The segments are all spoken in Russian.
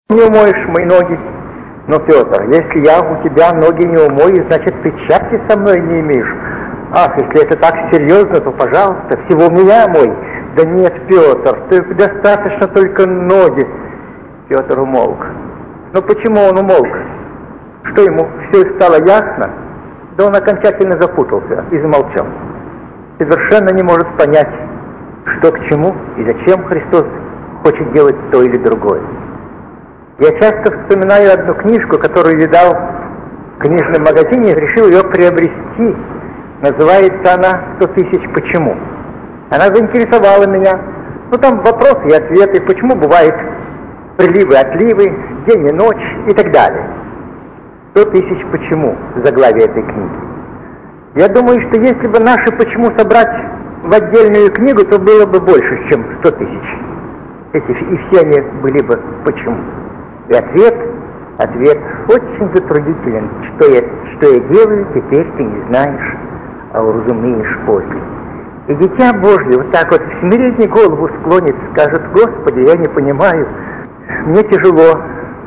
Не умоешь мои ноги. Но, Петр, если я у тебя ноги не умою, значит, ты части со мной не имеешь. Ах, если это так серьезно, то, пожалуйста, всего меня мой. Да нет, Петр, ты достаточно только ноги. Петр умолк. Но почему он умолк? Что ему все стало ясно? Да он окончательно запутался и замолчал. Совершенно не может понять, что к чему и зачем Христос хочет делать то или другое. Я часто вспоминаю одну книжку, которую видал в книжном магазине, решил ее приобрести. Называется она «100 тысяч почему». Она заинтересовала меня. Ну, там вопросы и ответы, почему бывают приливы, отливы, день и ночь и так далее. 100 тысяч почему, заглавие этой книги. Я думаю, что если бы наши почему собрать в отдельную книгу, то было бы больше, чем 100 тысяч. И все они были бы почему. И ответ очень затруднителен. Что я делаю, теперь ты не знаешь, а уразумеешь после. И дитя Божье вот так вот в смирении голову склонит, скажет: Господи, я не понимаю, мне тяжело,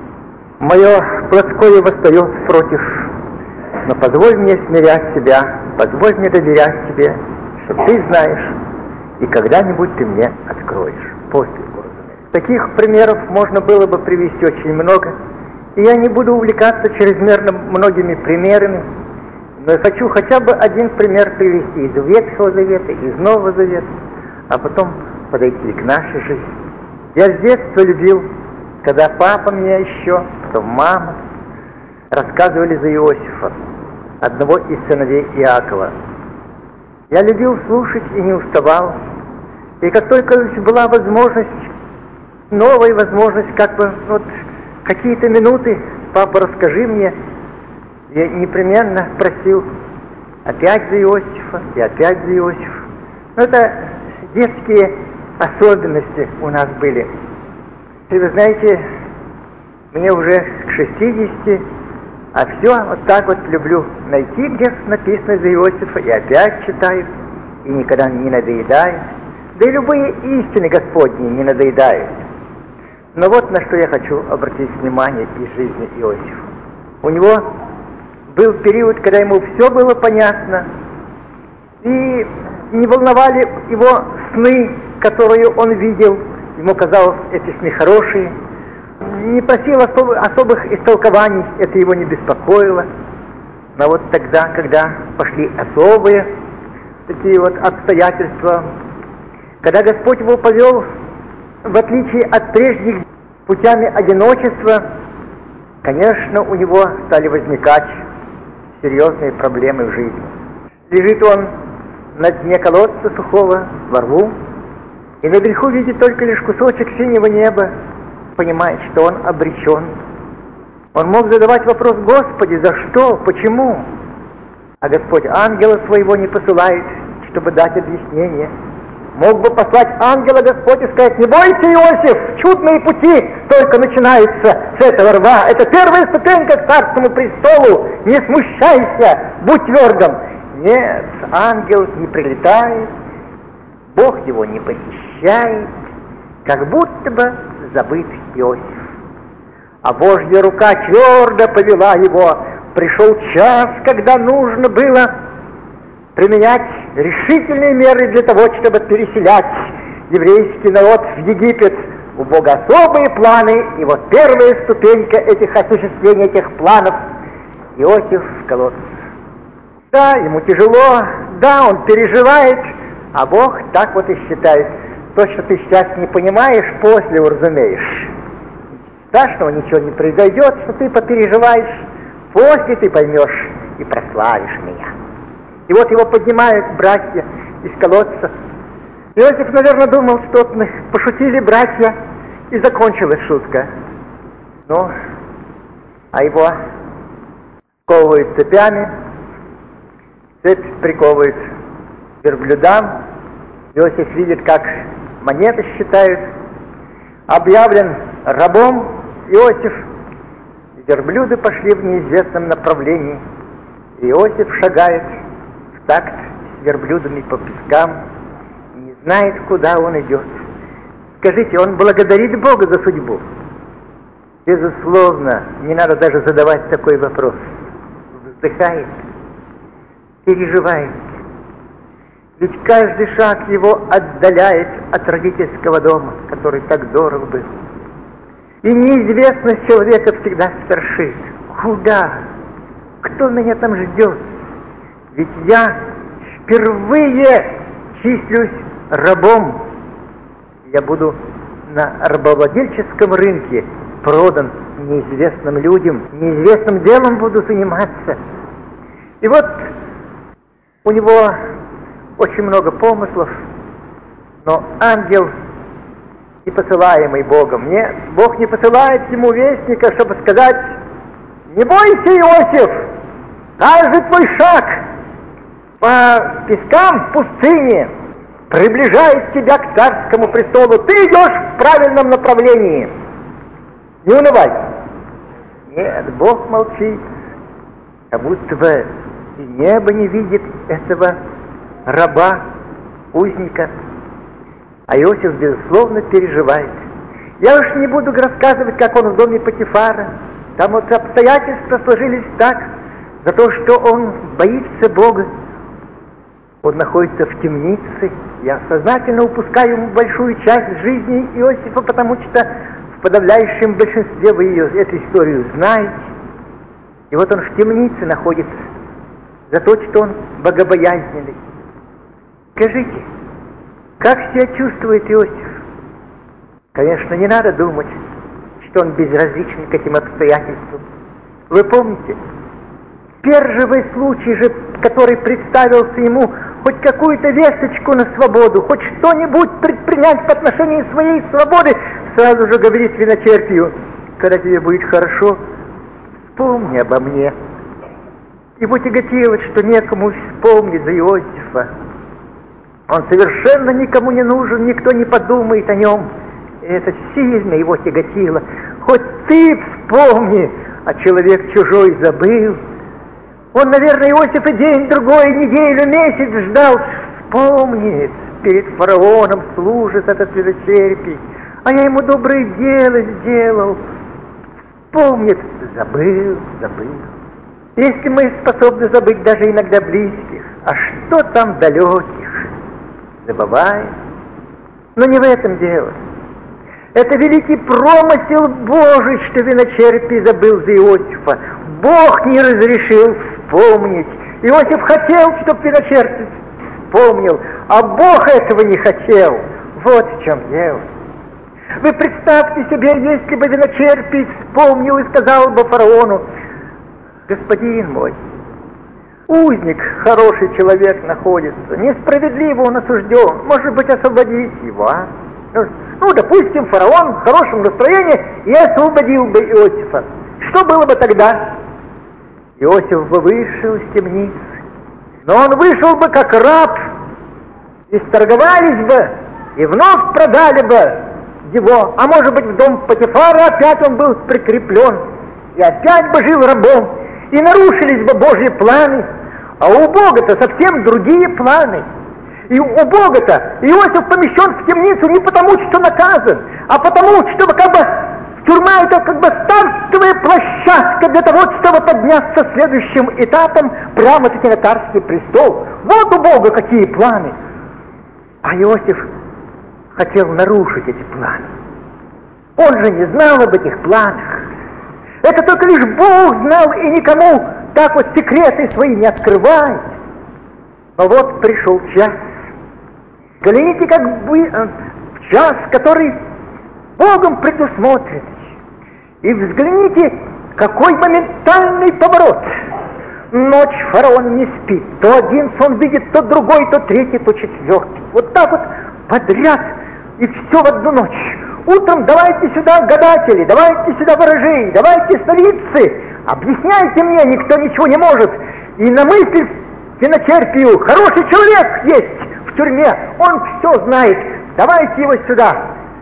мое плотское восстает против, но позволь мне смирять себя, позволь мне доверять тебе, что ты знаешь, и когда-нибудь ты мне откроешь. После. Таких примеров можно было бы привести очень много, и я не буду увлекаться чрезмерно многими примерами, но я хочу хотя бы один пример привести из Ветхого Завета, из Нового Завета, а потом подойти к нашей жизни. Я с детства любил, когда папа мне еще, потом мама, рассказывали за Иосифа, одного из сыновей Иакова. Я любил слушать и не уставал, и как только была возможность, новая возможность, как бы, вот, какие-то минуты, папа, расскажи мне, я непременно просил опять за Иосифа и опять за Иосифа. Но это детские особенности у нас были. И вы знаете, мне уже к 60, а все вот так вот люблю найти, где написано за Иосифа, и опять читаю, и никогда не надоедает. Да и любые истины Господни не надоедают. Но вот на что я хочу обратить внимание из жизни Иосифа. У него был период, когда ему все было понятно, и не волновали его сны, которые он видел. Ему казалось, эти сны хорошие. Не просил особых истолкований, это его не беспокоило. Но вот тогда, когда пошли особые такие вот обстоятельства, когда Господь его повел, в отличие от прежних, путями одиночества, конечно, у него стали возникать серьезные проблемы в жизни. Лежит он на дне колодца сухого, во рву, и наверху видит только лишь кусочек синего неба, понимает, что он обречен. Он мог задавать вопрос: Господи, за что, почему? А Господь ангела своего не посылает, чтобы дать объяснение. Мог бы послать ангела Господь и сказать: не бойся, Иосиф, чудные пути только начинаются с этого рва. Это первая ступенька к царскому престолу. Не смущайся, будь твердым. Нет, ангел не прилетает, Бог его не посещает, как будто бы забыт Иосиф. А Божья рука твердо повела его. Пришел час, когда нужно было применять решительные меры для того, чтобы переселять еврейский народ в Египет. У Бога особые планы, и вот первая ступенька осуществления этих планов — Иосиф в колодце. Да, ему тяжело, да, он переживает, а Бог так вот и считает: то, что ты сейчас не понимаешь, после уразумеешь. Страшного ничего не произойдет, что ты попереживаешь, после ты поймешь и прославишь меня. И вот его поднимают братья из колодца. Иосиф, наверное, думал, что пошутили братья, и закончилась шутка. Ну, а его сковывают цепями, цепь приковывают верблюдам. Иосиф видит, как монеты считают. Объявлен рабом Иосиф. Верблюды пошли в неизвестном направлении. Иосиф шагает в такт с верблюдами по пескам, не знает, куда он идет. Скажите, он благодарит Бога за судьбу? Безусловно, не надо даже задавать такой вопрос. Вздыхает, переживает. Ведь каждый шаг его отдаляет от родительского дома, который так дорог был. И неизвестность человека всегда страшит. Куда? Кто меня там ждет? Ведь я впервые числюсь рабом. Я буду на рабовладельческом рынке продан неизвестным людям, неизвестным делом буду заниматься. И вот у него очень много помыслов, но ангел, не посылаемый Богом, нет, Бог не посылает ему вестника, чтобы сказать: не бойся, Иосиф, каждый твой шаг по пескам пустыни приближает тебя к царскому престолу, ты идешь в правильном направлении, не унывай. Нет, Бог молчит, как будто бы и небо не видит этого раба, узника. А Иосиф, безусловно, переживает. Я уж не буду рассказывать, как он в доме Потифара. Там вот обстоятельства сложились так, за то, что он боится Бога. Он находится в темнице. Я сознательно упускаю большую часть жизни Иосифа, потому что в подавляющем большинстве вы эту историю знаете. И вот он в темнице находится за то, что он богобоязненный. Скажите, как себя чувствует Иосиф? Конечно, не надо думать, что он безразличен к этим обстоятельствам. Вы помните, первый случай же, который представился ему, хоть какую-то весточку на свободу, хоть что-нибудь предпринять по отношению своей свободы, сразу же говорит виночерпию: когда тебе будет хорошо, вспомни обо мне. Его тяготило, что некому вспомнить за Иосифа. Он совершенно никому не нужен, никто не подумает о нем. И это сильно его тяготило. Хоть ты вспомни, а человек чужой забыл. Он, наверное, Иосиф и день, другой, неделю, месяц ждал. Вспомнит, перед фараоном служит этот виночерпий, а я ему доброе дело сделал. Вспомнит, забыл. Если мы способны забыть даже иногда близких, а что там далеких? Забываем. Но не в этом дело. Это великий промысел Божий, что виночерпий забыл за Иосифа. Бог не разрешил вспомнить. Иосиф хотел, чтобы виночерпий вспомнил, а Бог этого не хотел. Вот в чем дело. Вы представьте себе, если бы виночерпий вспомнил и сказал бы фараону: господин мой, узник, хороший человек находится, несправедливо он осужден, может быть, освободить его, а? Ну, допустим, фараон в хорошем настроении и освободил бы Иосифа. Что было бы тогда? Иосиф бы вышел из темницы, но он вышел бы как раб, и сторговались бы, и вновь продали бы его, а может быть, в дом Потифара опять он был прикреплен, и опять бы жил рабом, и нарушились бы Божьи планы, а у Бога-то совсем другие планы. И у Бога-то Иосиф помещен в темницу не потому, что наказан, а потому, что как бы тюрьма — это как бы стартовая площадка для того, чтобы подняться следующим этапом прямо-таки на царский престол. Вот у Бога какие планы. А Иосиф хотел нарушить эти планы. Он же не знал об этих планах. Это только лишь Бог знал, и никому так вот секреты свои не открывает. Но вот пришел час. Взгляните, как бы в час, который Богом предусмотрен. И взгляните, какой моментальный поворот. Ночь фараон не спит. То один сон видит, то другой, то третий, то четвертый. Вот так вот подряд, и все в одну ночь. Утром давайте сюда гадатели, давайте сюда ворожей, давайте сновидцы. Объясняйте мне, никто ничего не может. И на мысль виночерпию: хороший человек есть в тюрьме, он все знает, давайте его сюда.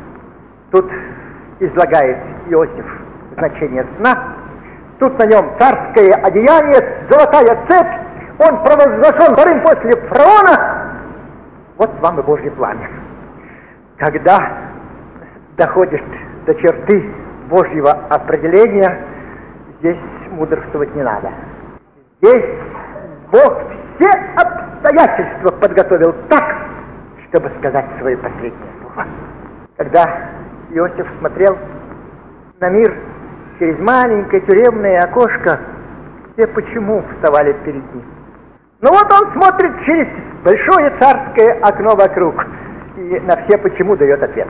Тут излагает Иосиф значение сна. Тут на нем царское одеяние, золотая цепь, он провозглашен вторым после фараона. Вот вам и Божьи планы. Когда доходишь до черты, Божьего определения здесь мудрствовать не надо. Здесь Бог все обстоятельства подготовил так, чтобы сказать свое последнее слово. Когда Иосиф смотрел на мир через маленькое тюремное окошко, все почему вставали перед ним. Но вот он смотрит через большое царское окно вокруг и на все почему дает ответ.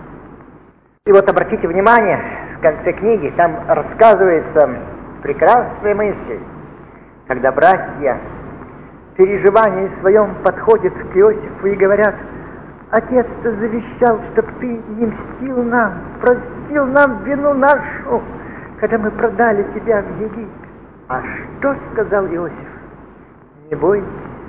И вот обратите внимание, в конце книги там рассказывается прекрасная мысль, когда братья в переживании своем подходят к Иосифу и говорят: отец-то завещал, чтоб ты не мстил нам, простил нам вину нашу, когда мы продали тебя в Египет. А что сказал Иосиф? Не бойтесь,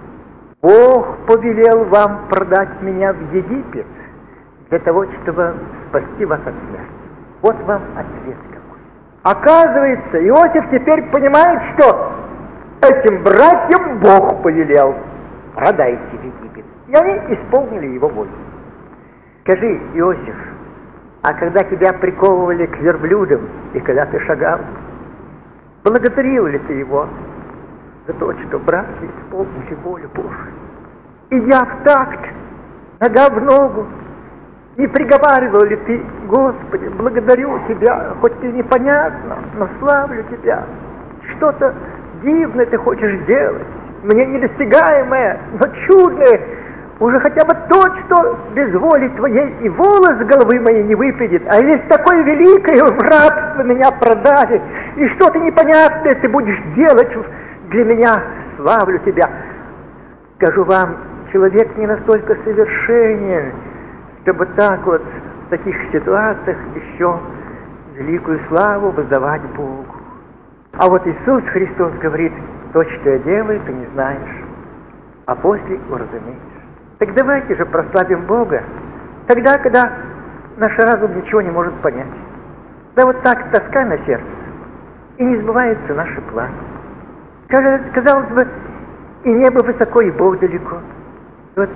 Бог повелел вам продать меня в Египет для того, чтобы спасти вас от смерти. Вот вам ответ какой. Оказывается, Иосиф теперь понимает, что этим братьям Бог повелел: продайте в Египет. И они исполнили его волю. Скажи, Иосиф, а когда тебя приковывали к верблюдам и когда ты шагал, благодарил ли ты его за то, что братья исполнили волю Божию? Идя в такт, нога в ногу, не приговаривал ли ты: Господи, благодарю Тебя, хоть и непонятно, но славлю Тебя. Что-то дивное ты хочешь делать, мне недостигаемое, но чудное, уже хотя бы то, что без воли Твоей и волос с головы моей не выпадет, а есть такое великое, в рабство меня продали, и что-то непонятное ты будешь делать для меня, славлю Тебя. Скажу вам, человек не настолько совершенен, чтобы так вот в таких ситуациях еще великую славу воздавать Богу. А вот Иисус Христос говорит: то, что я делаю, ты не знаешь, а после уразумеешь. Так давайте же прославим Бога тогда, когда наш разум ничего не может понять. Да вот так тоска на сердце, и не сбываются наши планы. Казалось бы, и небо высоко, и Бог далеко. Вот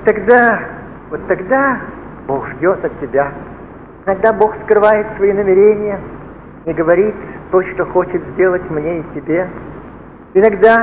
тогда Бог ждет от тебя. Иногда Бог скрывает свои намерения, не говорит то, что хочет сделать мне и тебе. Иногда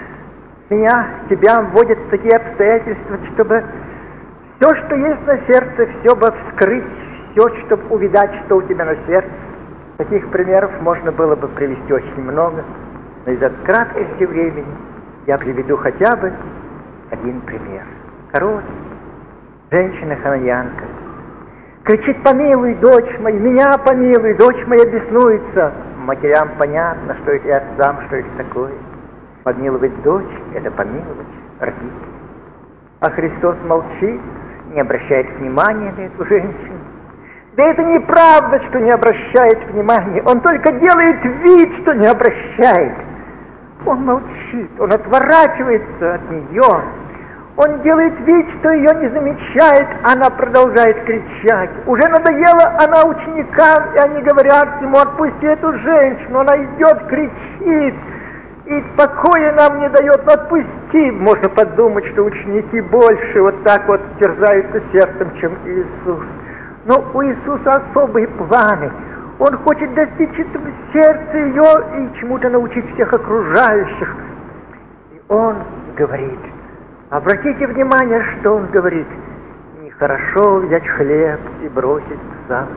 тебя вводят в такие обстоятельства, чтобы все, что есть на сердце, все бы вскрыть, все, чтобы увидать, что у тебя на сердце. Таких примеров можно было бы привести очень много, но из-за краткости времени я приведу хотя бы один пример. Короткий. Женщина-хананянка кричит: помилуй, дочь моя, меня помилуй, дочь моя беснуется. Матерям понятно, что это, и отцам, что это такое. Помиловать дочь — это помиловать родителей. А Христос молчит, не обращает внимания на эту женщину. Да это неправда, что не обращает внимания. Он только делает вид, что не обращает. Он молчит, он отворачивается от нее. Он делает вид, что ее не замечает, она продолжает кричать. Уже надоело она ученикам, и они говорят ему: отпусти эту женщину, она идет, кричит, и покоя нам не дает, но отпусти. Можно подумать, что ученики больше вот так вот терзаются сердцем, чем Иисус. Но у Иисуса особые планы. Он хочет достичь этого сердца ее и чему-то научить всех окружающих. И он говорит, обратите внимание, что он говорит: нехорошо взять хлеб и бросить пса.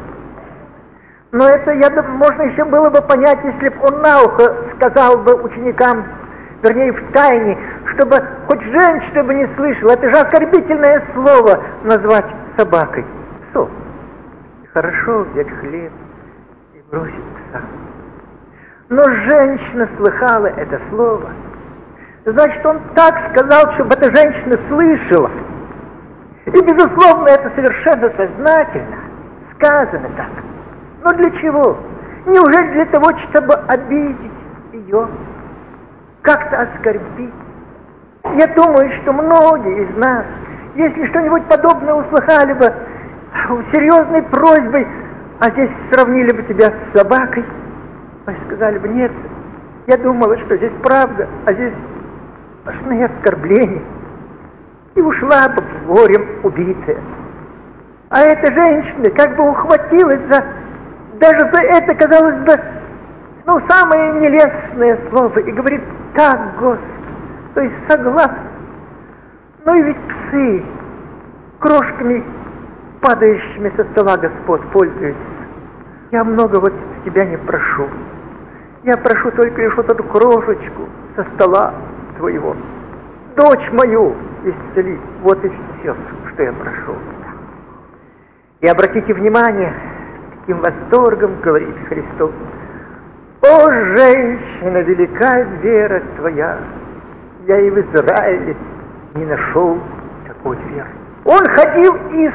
Но это, можно еще было бы понять, если бы он на ухо сказал бы ученикам, вернее в тайне, чтобы хоть женщина бы не слышала. Это же оскорбительное слово назвать собакой. Псом. Хорошо взять хлеб и бросить пса. Но женщина слыхала это слово. Значит, он так сказал, чтобы эта женщина слышала. И, безусловно, это совершенно сознательно сказано так. Но для чего? Неужели для того, чтобы обидеть ее, как-то оскорбить? Я думаю, что многие из нас, если что-нибудь подобное услыхали бы серьезной просьбой, а здесь сравнили бы тебя с собакой, сказали бы: нет, я думала, что здесь правда, а здесь сплошные оскорбления. И ушла бы горем убитая. А эта женщина как бы ухватилась даже за это, казалось бы, самое нелестное слово, и говорит: так, Господи, то есть согласен. Но и ведь псы крошками, падающими со стола, Господь, пользуются. Я много вот с тебя не прошу. Я прошу только лишь вот эту крошечку со стола твоего. Дочь мою исцели. Вот и все, что я прошу. И обратите внимание, таким восторгом говорит Христос: «О, женщина, велика вера твоя! Я и в Израиле не нашел такой веры». Он ходил и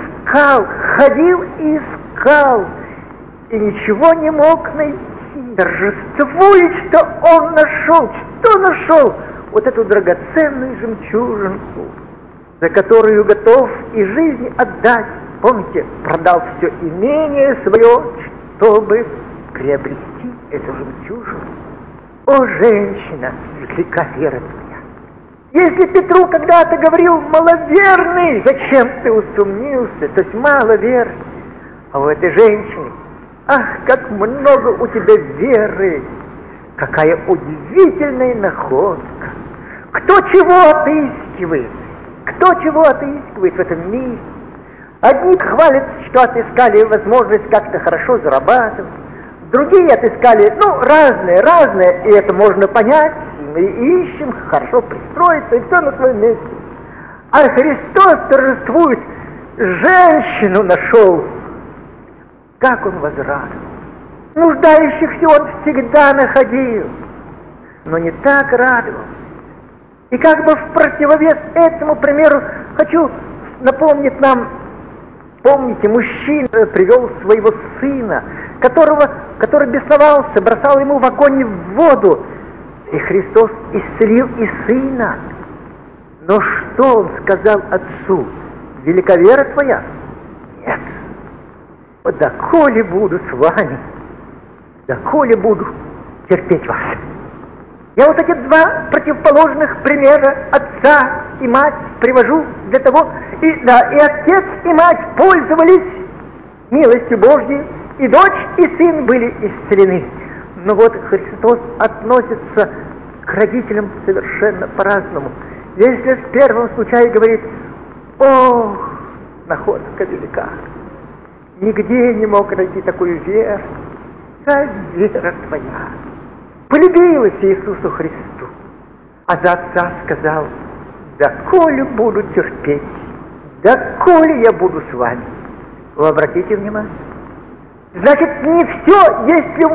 искал, и ничего не мог найти. Торжествует, что он нашел. Что нашел? Вот эту драгоценную жемчужинку, за которую готов и жизнь отдать. Помните, продал все имение свое, чтобы приобрести эту жемчужину. О, женщина, велика вера твоя! Если Петру когда-то говорил: маловерный, зачем ты усомнился, то есть мало веры, а у этой женщины: ах, как много у тебя веры, какая удивительная находка. Кто чего отыскивает в этом мире? Одни хвалятся, что отыскали возможность как-то хорошо зарабатывать, другие отыскали, разные, и это можно понять. Мы ищем хорошо пристроиться, и все на своем месте. А Христос торжествует: женщину нашел. Как он возрадовал! Нуждающихся он всегда находил, но не так радовал. И как бы в противовес этому примеру хочу напомнить нам, помните, мужчина привел своего сына, который бесновался, бросал ему в огонь в воду, и Христос исцелил и сына. Но что он сказал отцу? Велика вера твоя? Нет. Доколе буду с вами, доколе буду терпеть вас. Я вот эти два противоположных примера, отца и мать, привожу для того, и отец и мать пользовались милостью Божьей, и дочь, и сын были исцелены. Но вот Христос относится к родителям совершенно по-разному. Если в первом случае говорит: о, находка велика, нигде не мог найти такую веру, та вера твоя полюбилась Иисусу Христу. А за отца сказал: доколе буду терпеть, доколе я буду с вами. Вы обратите внимание? Значит, не все, если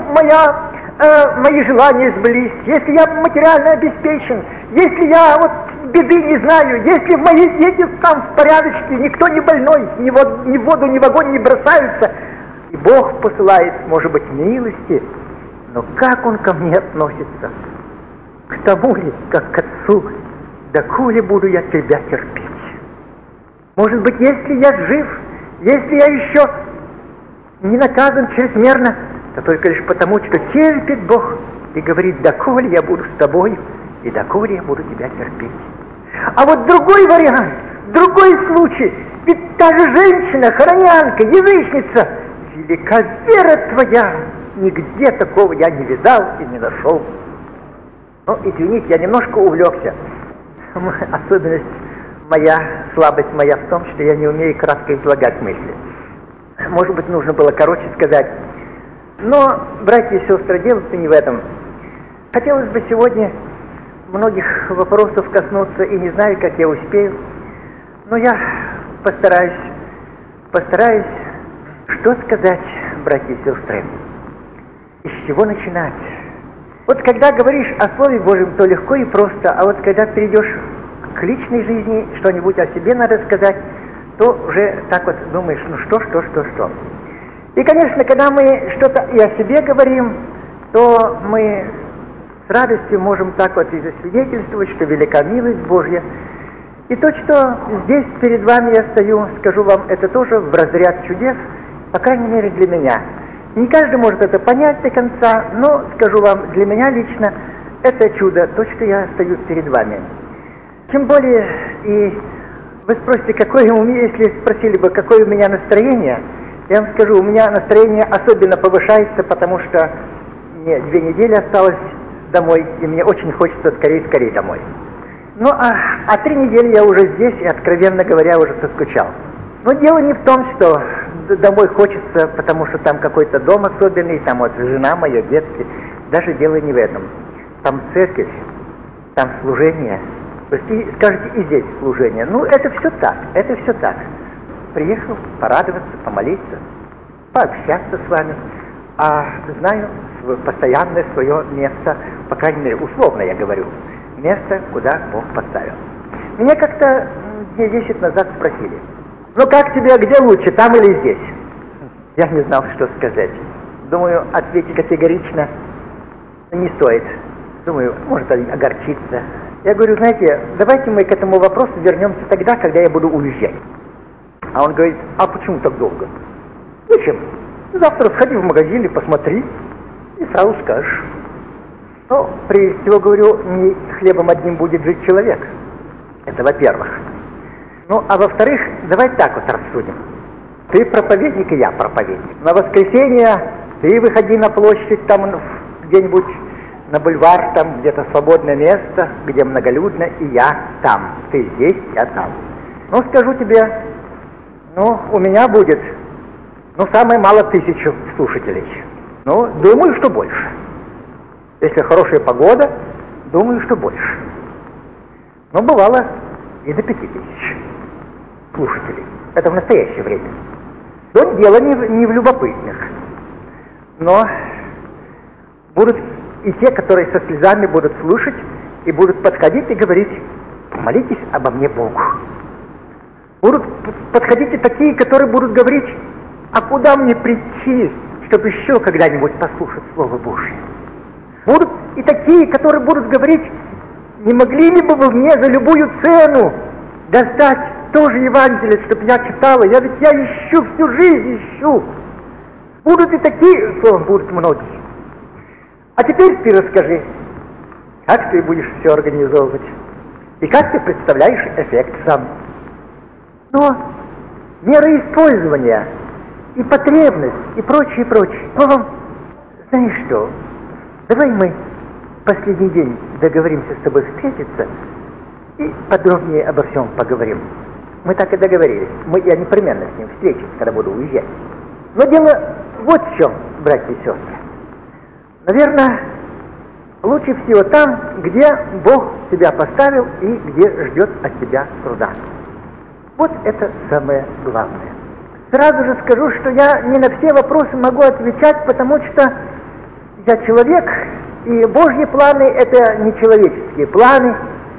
мои желания сбылись, если я материально обеспечен, если я беды не знаю, если мои дети там в порядочке, никто не больной, ни в воду, ни в огонь не бросаются, и Бог посылает, может быть, милости, но как Он ко мне относится? К тому ли, как к отцу, доколе буду я тебя терпеть? Может быть, если я жив, если я еще не наказан чрезмерно, то только лишь потому, что терпит Бог и говорит: доколе я буду с тобой, и доколе я буду тебя терпеть. А вот другой вариант, другой случай, ведь та же женщина, хоронянка, язычница, велика вера твоя, нигде такого я не видал и не нашел. Но, извините, я немножко увлекся. Особенность моя, слабость моя в том, что я не умею кратко излагать мысли. Может быть, нужно было короче сказать. Но, братья и сестры, дело-то не в этом. Хотелось бы сегодня многих вопросов коснуться, и не знаю, как я успею. Но я постараюсь. Что сказать, братья и сестры? Из чего начинать? Вот когда говоришь о Слове Божьем, то легко и просто, а вот когда перейдешь к личной жизни, что-нибудь о себе надо сказать, то уже так вот думаешь: что. И, конечно, когда мы что-то и о себе говорим, то мы с радостью можем так вот и засвидетельствовать, что велика милость Божья. И то, что здесь перед вами я стою, скажу вам, это тоже в разряд чудес, по крайней мере для меня. Не каждый может это понять до конца, но скажу вам, для меня лично это чудо, то, что я стою перед вами. Тем более, и вы спросите, какое у меня, если спросили бы, какое у меня настроение, Я вам скажу, у меня настроение особенно повышается, потому что мне 2 недели осталось домой, и мне очень хочется скорее домой. Ну, а 3 недели я уже здесь, и, откровенно говоря, уже соскучал. Но дело не в том, что домой хочется, потому что там какой-то дом особенный, там вот жена моя, детки. Даже дело не в этом. Там церковь, там служение. То есть, и скажете, и здесь служение. Ну, это все так. Приехал порадоваться, помолиться, пообщаться с вами. А знаю постоянное свое место, по крайней мере, условно я говорю, место, куда Бог поставил. Меня как-то дней 10 назад спросили: ну как тебе, где лучше, там или здесь? Я не знал, что сказать. Думаю, ответить категорично не стоит. Думаю, может огорчиться. Я говорю, знаете, давайте мы к этому вопросу вернемся тогда, когда я буду уезжать. А он говорит, а почему так долго? Зачем? Завтра сходи в магазин и посмотри, и сразу скажешь. Ну, прежде всего, говорю, не хлебом одним будет жить человек. Это во-первых. Ну, а во-вторых, давай так вот рассудим. Ты проповедник, и я проповедник. На воскресенье ты выходи на площадь, там где-нибудь на бульвар, там где-то свободное место, где многолюдно, и я там. Ты здесь, я там. Ну, скажу тебе, у меня будет, самое мало 1000 слушателей. Думаю, что больше. Если хорошая погода, думаю, что больше. Но бывало и до 5000 слушателей. Это в настоящее время. Но дело не в любопытных. Но будут и те, которые со слезами будут слушать и будут подходить и говорить: молитесь обо мне Богу. Будут подходить и такие, которые будут говорить: а куда мне прийти, чтобы еще когда-нибудь послушать Слово Божие? Будут и такие, которые будут говорить: не могли ли бы вы мне за любую цену достать тоже Евангелие, чтобы я читала? Я ищу, всю жизнь ищу. Будут и такие, словом, будут многие. А теперь ты расскажи, как ты будешь все организовывать, и как ты представляешь эффект сам. Но мера использования, и потребность, и прочее. Знаешь что, давай мы последний день договоримся с тобой встретиться и подробнее обо всем поговорим. Мы так и договорились. Я непременно с ним встречусь, когда буду уезжать. Но дело вот в чем, братья и сестры. Наверное, лучше всего там, где Бог тебя поставил и где ждет от тебя труда. Вот это самое главное. Сразу же скажу, что я не на все вопросы могу отвечать, потому что я человек, и Божьи планы — это не человеческие планы,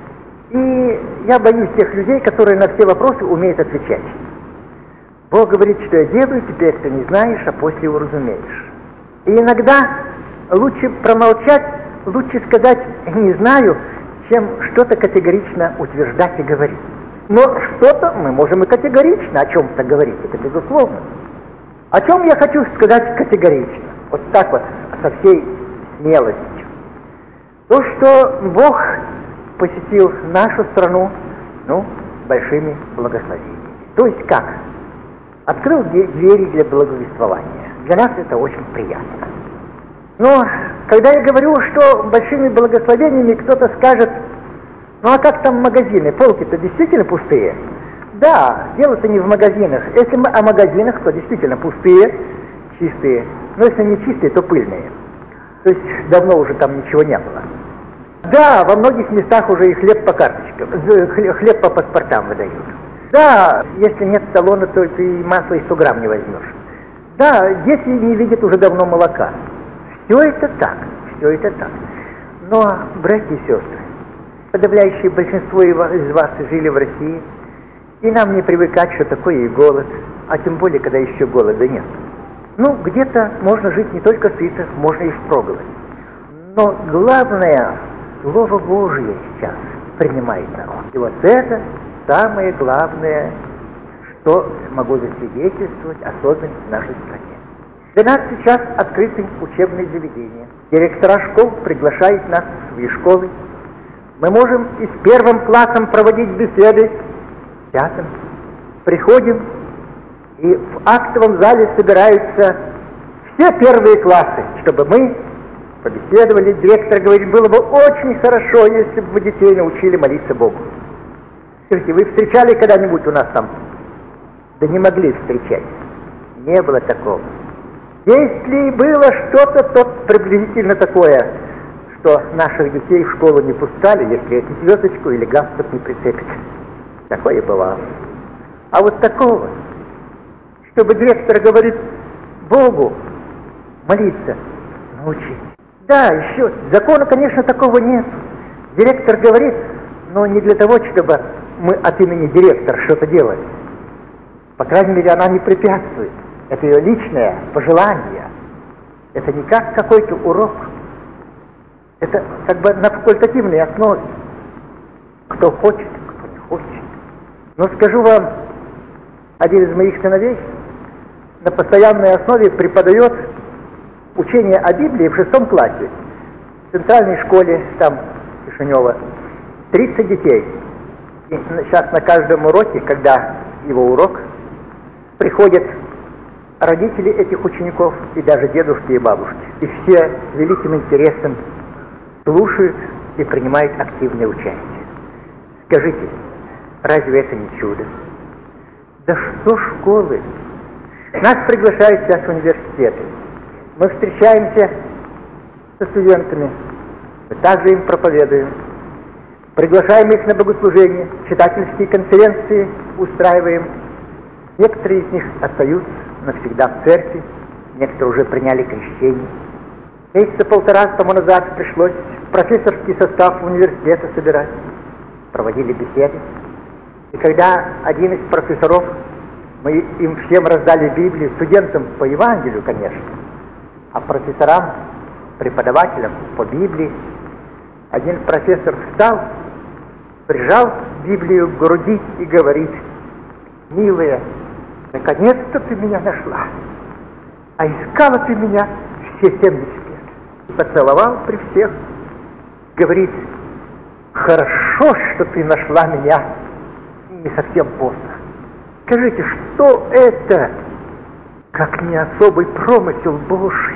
и я боюсь тех людей, которые на все вопросы умеют отвечать. Бог говорит, что я делаю, теперь ты не знаешь, а после уразумеешь. И иногда лучше промолчать, лучше сказать «не знаю», чем что-то категорично утверждать и говорить. Но что-то мы можем и категорично о чем-то говорить, это безусловно. О чем я хочу сказать категорично, вот так вот, со всей смелостью. То, что Бог посетил нашу страну, большими благословениями. То есть как? Открыл двери для благовествования. Для нас это очень приятно. Но когда я говорю, что большими благословениями, кто-то скажет: а как там магазины? Полки-то действительно пустые? Да, дело-то не в магазинах. Если мы о магазинах, то действительно пустые, чистые. Но если не чистые, то пыльные. То есть давно уже там ничего не было. Да, во многих местах уже и хлеб по карточкам, хлеб по паспортам выдают. Да, если нет талона, то ты и масло и 100 грамм не возьмешь. Да, дети не видят уже давно молока. Все это так. Но, братья и сестры, подавляющее большинство из вас жили в России, и нам не привыкать, что такое и голод, а тем более, когда еще голода нет. Где-то можно жить не только сыто, можно и впроголодь. Но главное, Слово Божие сейчас принимает народ. И вот это самое главное, что могу засвидетельствовать, особенно в нашей стране. Для нас сейчас открыты учебные заведения. Директора школ приглашают нас в свои школы. Мы можем и с 1 классом проводить беседы, 5. Приходим И в актовом зале собираются все первые классы, чтобы мы побеседовали. Директор говорит, было бы очень хорошо, если бы вы детей научили молиться Богу. Скажите, вы встречали когда-нибудь у нас там? Да не могли встречать. Не было такого. Если было что-то, то приблизительно такое, что наших детей в школу не пускали, если эти звездочку или галстук не прицепят. Такое бывало. А вот такого, чтобы директор говорит Богу молиться, научить. Да, еще закона, конечно, такого нет. Директор говорит, но не для того, чтобы мы от имени директора что-то делали. По крайней мере, она не препятствует. Это ее личное пожелание. Это не как какой-то урок. Это как бы на факультативной основе. Кто хочет, кто не хочет. Но скажу вам, один из моих сыновей на постоянной основе преподает учение о Библии в 6 классе. В центральной школе, там, Кишинева, 30 детей. И сейчас на каждом уроке, когда его урок, приходят родители этих учеников и даже дедушки и бабушки. И все с великим интересом слушают и принимают активное участие. Скажите, разве это не чудо? Да что школы? Нас приглашают сейчас в университеты. Мы встречаемся со студентами, мы также им проповедуем. Приглашаем их на богослужение, читательские конференции устраиваем. Некоторые из них остаются навсегда в церкви, некоторые уже приняли крещение. Месяца 1,5 тому назад пришлось профессорский состав университета собирать. Проводили беседы. И когда один из профессоров, мы им всем раздали Библию, студентам по Евангелию, конечно, а профессорам, преподавателям по Библии, один профессор встал, прижал Библию к груди и говорит: «Милая, наконец-то ты меня нашла, а искала ты меня все 70 лет». И поцеловал при всех, говорит: «Хорошо, что ты нашла меня не совсем поздно». Скажите, что это, как не особый промысел Божий?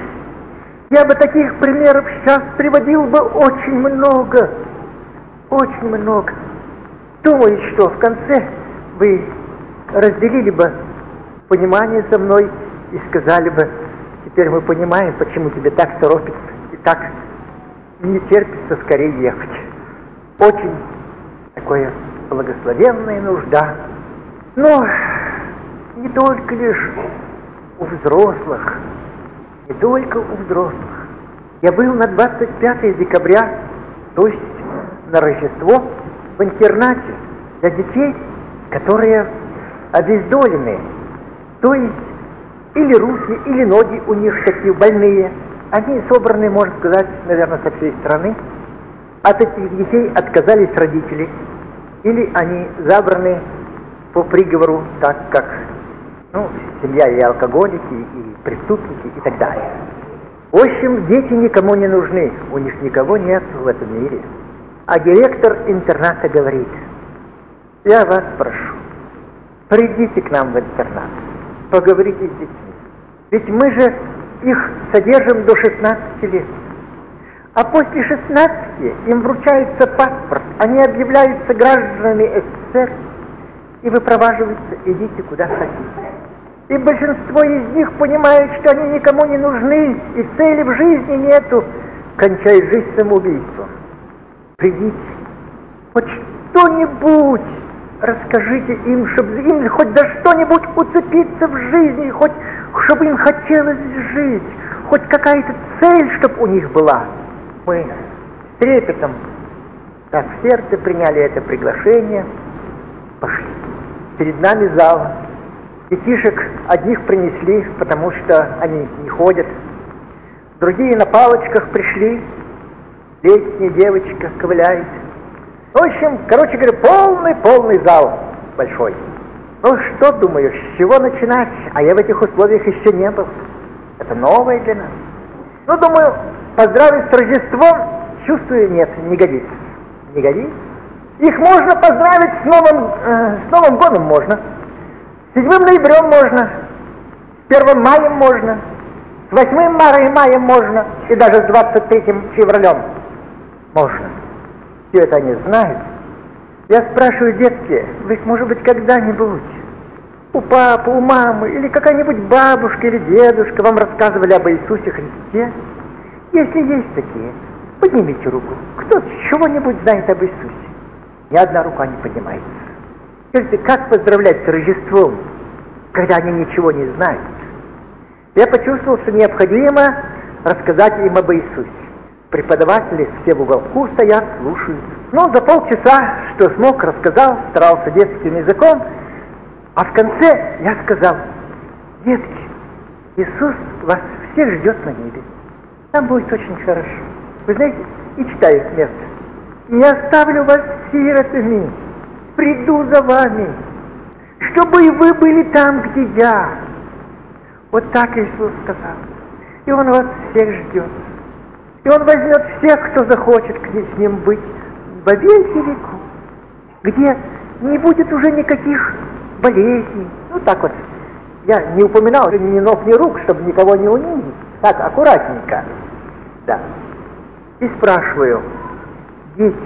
Я бы таких примеров сейчас приводил бы очень много, очень много. Думаю, что в конце вы разделили бы понимание со мной и сказали бы: теперь мы понимаем, почему тебе так торопится и так не терпится скорее ехать. Очень такое благословенная нужда. Но не только лишь у взрослых, не только у взрослых. Я был на 25 декабря, то есть на Рождество, в интернате для детей, которые обездоленные, то есть или руки, или ноги у них такие больные. Они собраны, можно сказать, наверное, со всей страны. От этих детей отказались родители, или они забраны по приговору, так как, семья и алкоголики, и преступники, и так далее. В общем, дети никому не нужны, у них никого нет в этом мире. А директор интерната говорит: «Я вас прошу, придите к нам в интернат, поговорите с детьми. Ведь мы же их содержим до 16 лет. А после 16 им вручается паспорт, они объявляются гражданами СССР и выпроваживаются, идите куда хотите. И большинство из них понимает, что они никому не нужны, и цели в жизни нету, кончает жизнь самоубийством. Придите, хоть что-нибудь расскажите им, чтобы им хоть за что-нибудь уцепиться в жизни, хоть чтобы им хотелось жить, хоть какая-то цель, чтобы у них была». Мы с трепетом так в сердце приняли это приглашение, пошли. Перед нами зал. Детишек одних принесли, потому что они не ходят. Другие на палочках пришли. Летняя девочка ковыляет. В общем, короче говоря, полный зал большой. Ну что, думаю, с чего начинать? А я в этих условиях еще не был. Это новое для нас. Ну, думаю, поздравить с Рождеством, чувствую, нет, не годится. Не годится. Их можно поздравить с Новым годом, можно. С 7 ноябрем можно, с 1 маем можно, с 8 маем можно, и даже с 23 февралем можно. Все это они знают. Я спрашиваю, детки, вы, может быть, когда-нибудь у папы, у мамы, или какая-нибудь бабушка или дедушка вам рассказывали об Иисусе Христе? Если есть такие, поднимите руку. Кто чего-нибудь знает об Иисусе? Ни одна рука не поднимается. Скажите, как поздравлять с Рождеством, когда они ничего не знают? Я почувствовал, что необходимо рассказать им об Иисусе. Преподаватели все в уголку стоят, слушают. Но за полчаса, что смог, рассказал, старался детским языком, а в конце я сказал: детки, Иисус вас всех ждет на небе. Там будет очень хорошо. Вы знаете, и читаю с места: «Не оставлю вас сиротами, приду за вами, чтобы и вы были там, где я». Вот так Иисус сказал. И Он вас всех ждет. И Он возьмет всех, кто захочет с Ним быть, во веки веков, где не будет уже никаких болезней. Ну так вот, я не упоминал ни ног, ни рук, чтобы никого не унизить. Так, аккуратненько. Да. И спрашиваю: дети,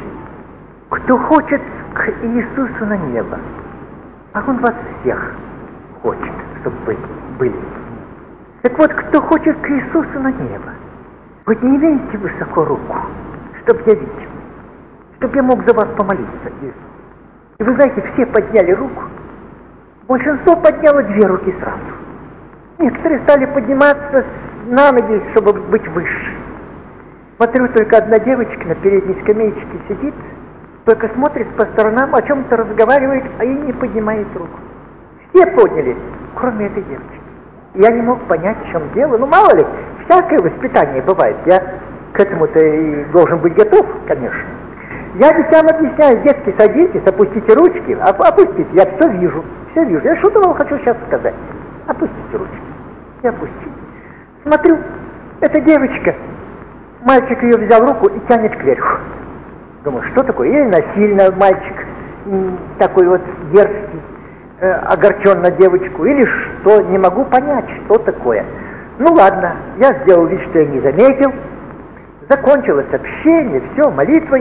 кто хочет к Иисусу на небо? А Он вас всех хочет, чтобы были. Так вот, кто хочет к Иисусу на небо, поднимите высоко руку, чтобы я видел, чтобы я мог за вас помолиться, Иисус. И вы знаете, все подняли руку. Большинство подняло 2 руки сразу. Некоторые стали подниматься на ноги, чтобы быть выше. Смотрю, только одна девочка на передней скамеечке сидит, только смотрит по сторонам, о чем-то разговаривает, а и не поднимает руку. Все подняли, кроме этой девочки. Я не мог понять, в чем дело. Ну, мало ли, всякое воспитание бывает. Я к этому-то и должен быть готов, конечно. Я детям объясняю: детки, садитесь, опустите ручки, опустите, я все вижу. Я что-то вам хочу сейчас сказать. Опустите ручки. И опустите. Смотрю, эта девочка, мальчик ее взял руку и тянет кверху. Думаю, что такое? Или насильно мальчик такой вот дерзкий, огорчен на девочку, или что, не могу понять, что такое. Ну ладно, я сделал вид, что я не заметил. Закончилось общение, все, молитвой.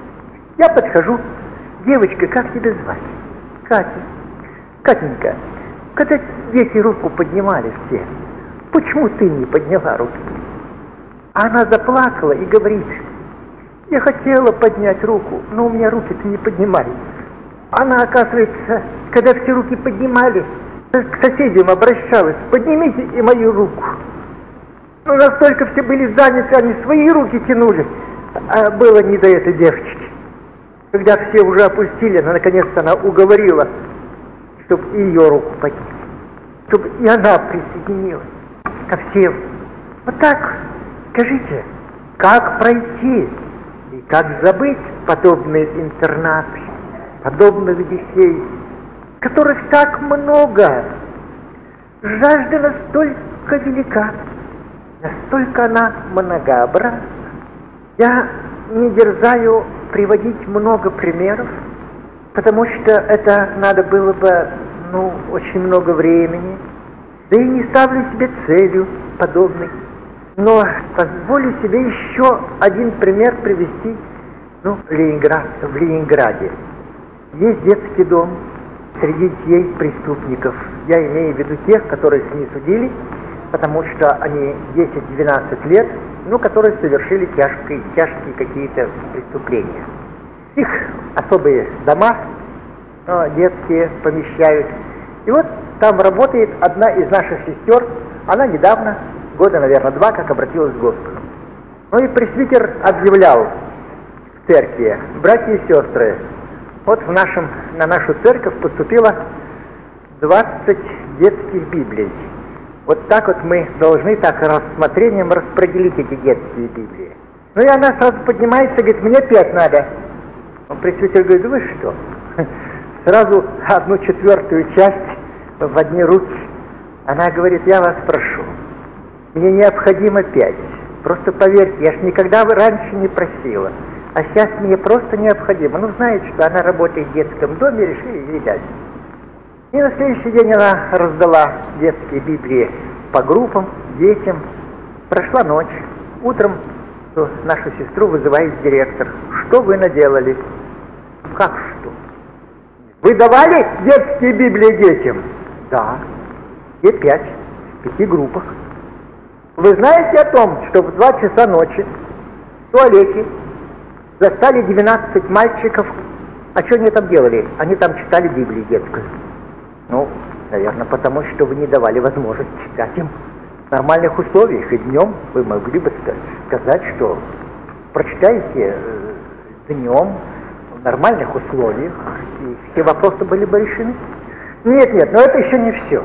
Я подхожу: девочка, как тебя звать? Катя. Катенька, когда дети руку поднимали все, почему ты не подняла руки? Она заплакала и говорит: я хотела поднять руку, но у меня руки-то не поднимались. Она, оказывается, когда все руки поднимали, к соседям обращалась: поднимите и мою руку. Но настолько все были заняты, они свои руки тянули, а было не до этой девочки. Когда все уже опустили, она наконец-то уговорила, чтобы и ее руку поднять, чтобы и она присоединилась ко всем. Вот так, скажите, как пройти и как забыть подобные интернаты, подобных детей, которых так много? Жажда настолько велика, настолько она многообразна. Я не дерзаю приводить много примеров, потому что это надо было бы, очень много времени, да и не ставлю себе целью подобной. Но позволю себе еще один пример привести, в Ленинграде. Есть детский дом среди детей преступников. Я имею в виду тех, которые не судили, потому что они 10-12 лет, которые совершили тяжкие какие-то преступления. Их особые дома детские помещают. И вот там работает одна из наших сестер. Она недавно, года, наверное, 2, как обратилась к Господу. И пресвитер объявлял в церкви: братья и сестры, вот на нашу церковь поступило 20 детских Библий. Вот так вот мы должны так рассмотрением распределить эти детские Библии. И она сразу поднимается и говорит: мне 5 надо. Пресвитер говорит: вы что? Сразу 1/4 часть в одни руки. Она говорит: я вас прошу, мне необходимо 5. Просто поверьте, я ж никогда раньше не просила. А сейчас мне просто необходимо. Знает, что она работает в детском доме, решили ей дать. И на следующий день она раздала детские Библии по группам, детям. Прошла ночь. Утром нашу сестру вызывает директор. Что вы наделали? Как что? Вы давали детские Библии детям? Да. И 5, в 5 группах. Вы знаете о том, что в 2 часа ночи в туалете застали 12 мальчиков? А что они там делали? Они там читали Библию детскую. Ну, наверное, потому что вы не давали возможность читать им в нормальных условиях. И днем вы могли бы сказать, что прочитайте днем в нормальных условиях, и все вопросы были бы решены. Нет, но это еще не все.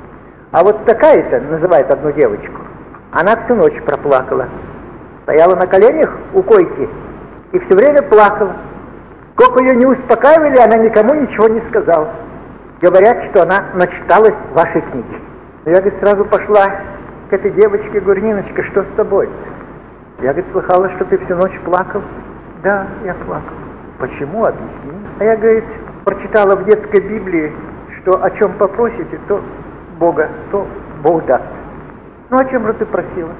А вот такая-то, называет одну девочку, она всю ночь проплакала. Стояла на коленях у койки и все время плакала. Сколько ее не успокаивали, она никому ничего не сказала. Говорят, что она начиталась вашей книги. Я, говорит, сразу пошла к этой девочке, говорю: Ниночка, что с тобой? Я, говорит, слыхала, что ты всю ночь плакал. Да, я плакал. Почему? Объясни. А я, говорит, прочитала в детской Библии, что о чем попросите, то Бог даст. Ну, о чем же ты просила?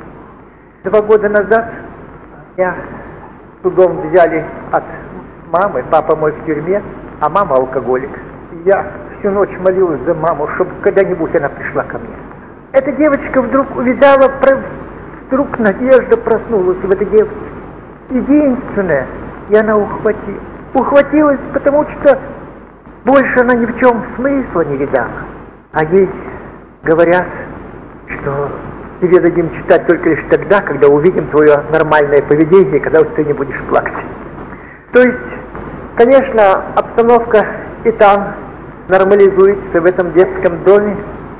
2 года назад меня судом взяли от мамы, папа мой в тюрьме, а мама алкоголик. И я всю ночь молилась за маму, чтобы когда-нибудь она пришла ко мне. Эта девочка вдруг увидала, вдруг надежда проснулась в этой девочке. Единственное, и она ухватилась, потому что больше она ни в чем смысла не видала. А ей говорят, что тебе дадим читать только лишь тогда, когда увидим твое нормальное поведение, когда ты не будешь плакать. То есть, конечно, обстановка и там нормализуется, в этом детском доме.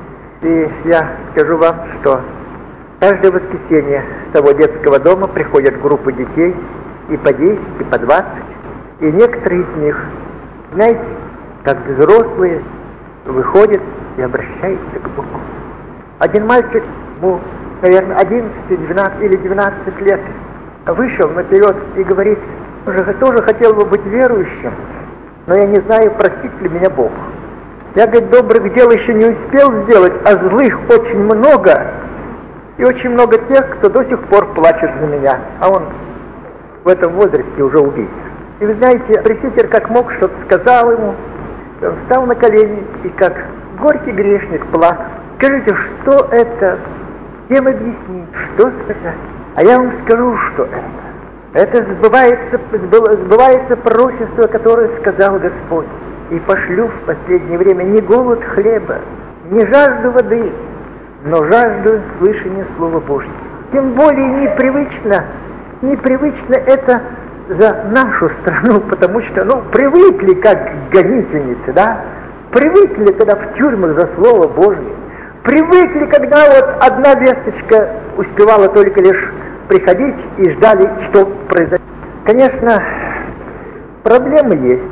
И я скажу вам, что каждое воскресенье с того детского дома приходят группы детей и по 10, и по 20. И некоторые из них, знаете, как взрослые, выходят и обращаются к Богу. Один мальчик, ему, наверное, 11, 12 или 12 лет, вышел наперед и говорит: тоже хотел бы быть верующим, но я не знаю, простит ли меня Бог. Я, говорит, добрых дел еще не успел сделать, а злых очень много, и очень много тех, кто до сих пор плачет за меня, а он в этом возрасте уже убийца. И вы знаете, пресвитер как мог что-то сказал ему, он встал на колени и как горький грешник плакал. Скажите, что это? Кем объяснить? Что сказать? А я вам скажу, что это. Это сбывается пророчество, которое сказал Господь. И пошлю в последнее время не голод хлеба, не жажду воды, но жажду слышания Слова Божьего. Тем более непривычно это за нашу страну, потому что, привыкли как гонительницы, да? Привыкли, когда в тюрьмах за Слово Божье. Привыкли, когда вот одна весточка успевала только лишь приходить и ждали, что произойдет. Конечно, проблемы есть.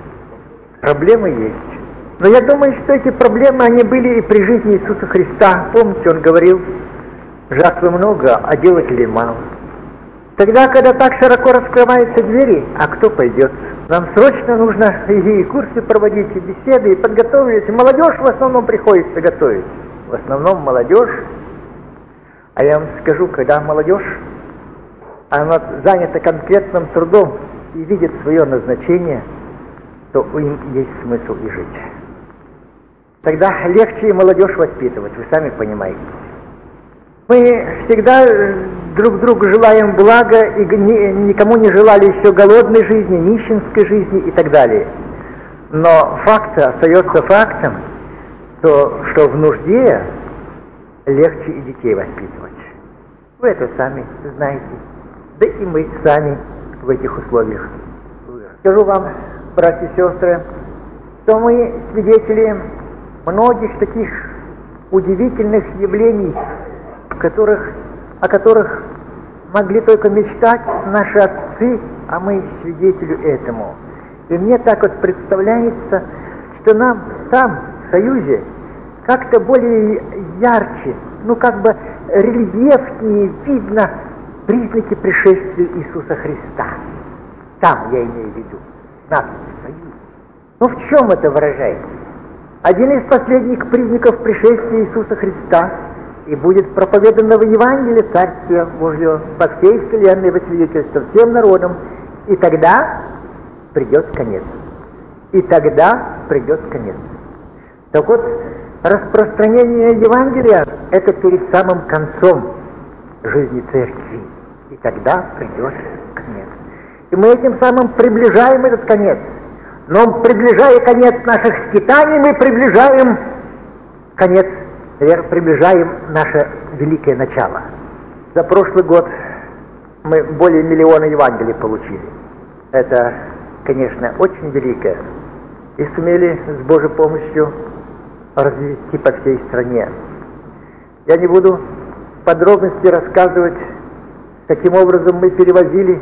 Но я думаю, что эти проблемы, они были и при жизни Иисуса Христа. Помните, Он говорил: жатвы много, а делателей мало. Тогда, когда так широко раскрываются двери, а кто пойдет? Нам срочно нужно и курсы проводить, и беседы, и подготовить. Молодежь в основном приходится готовить. В основном молодежь. А я вам скажу, когда молодежь, она занята конкретным трудом и видит свое назначение, то им есть смысл и жить. Тогда легче и молодежь воспитывать, вы сами понимаете. Мы всегда друг другу желаем блага и никому не желали еще голодной жизни, нищенской жизни и так далее. Но факт остается фактом, что в нужде легче и детей воспитывать. Вы это сами знаете, да и мы сами в этих условиях. Скажу вам, братья и сестры, что мы свидетели многих таких удивительных явлений, о которых могли только мечтать наши отцы, а мы свидетели этому. И мне так вот представляется, что нам там, в Союзе, как-то более ярче, рельефнее видно признаки пришествия Иисуса Христа. Там, я имею в виду, нас, в Союзе. Но в чем это выражается? Один из последних признаков пришествия Иисуса Христа и будет проповедано в Евангелии Царствия Божьего по всей вселенной во свидетельство всем народам, и тогда придет конец. И тогда придет конец. Так вот, распространение Евангелия – это перед самым концом жизни церкви. И тогда придет конец. И мы этим самым приближаем этот конец. Но приближая конец наших скитаний, мы приближаем конец, приближаем наше великое начало. За прошлый год мы более 1 миллиона Евангелий получили. Это, конечно, очень великое. И сумели с Божьей помощью развести по всей стране. Я не буду подробности рассказывать, каким образом мы перевозили,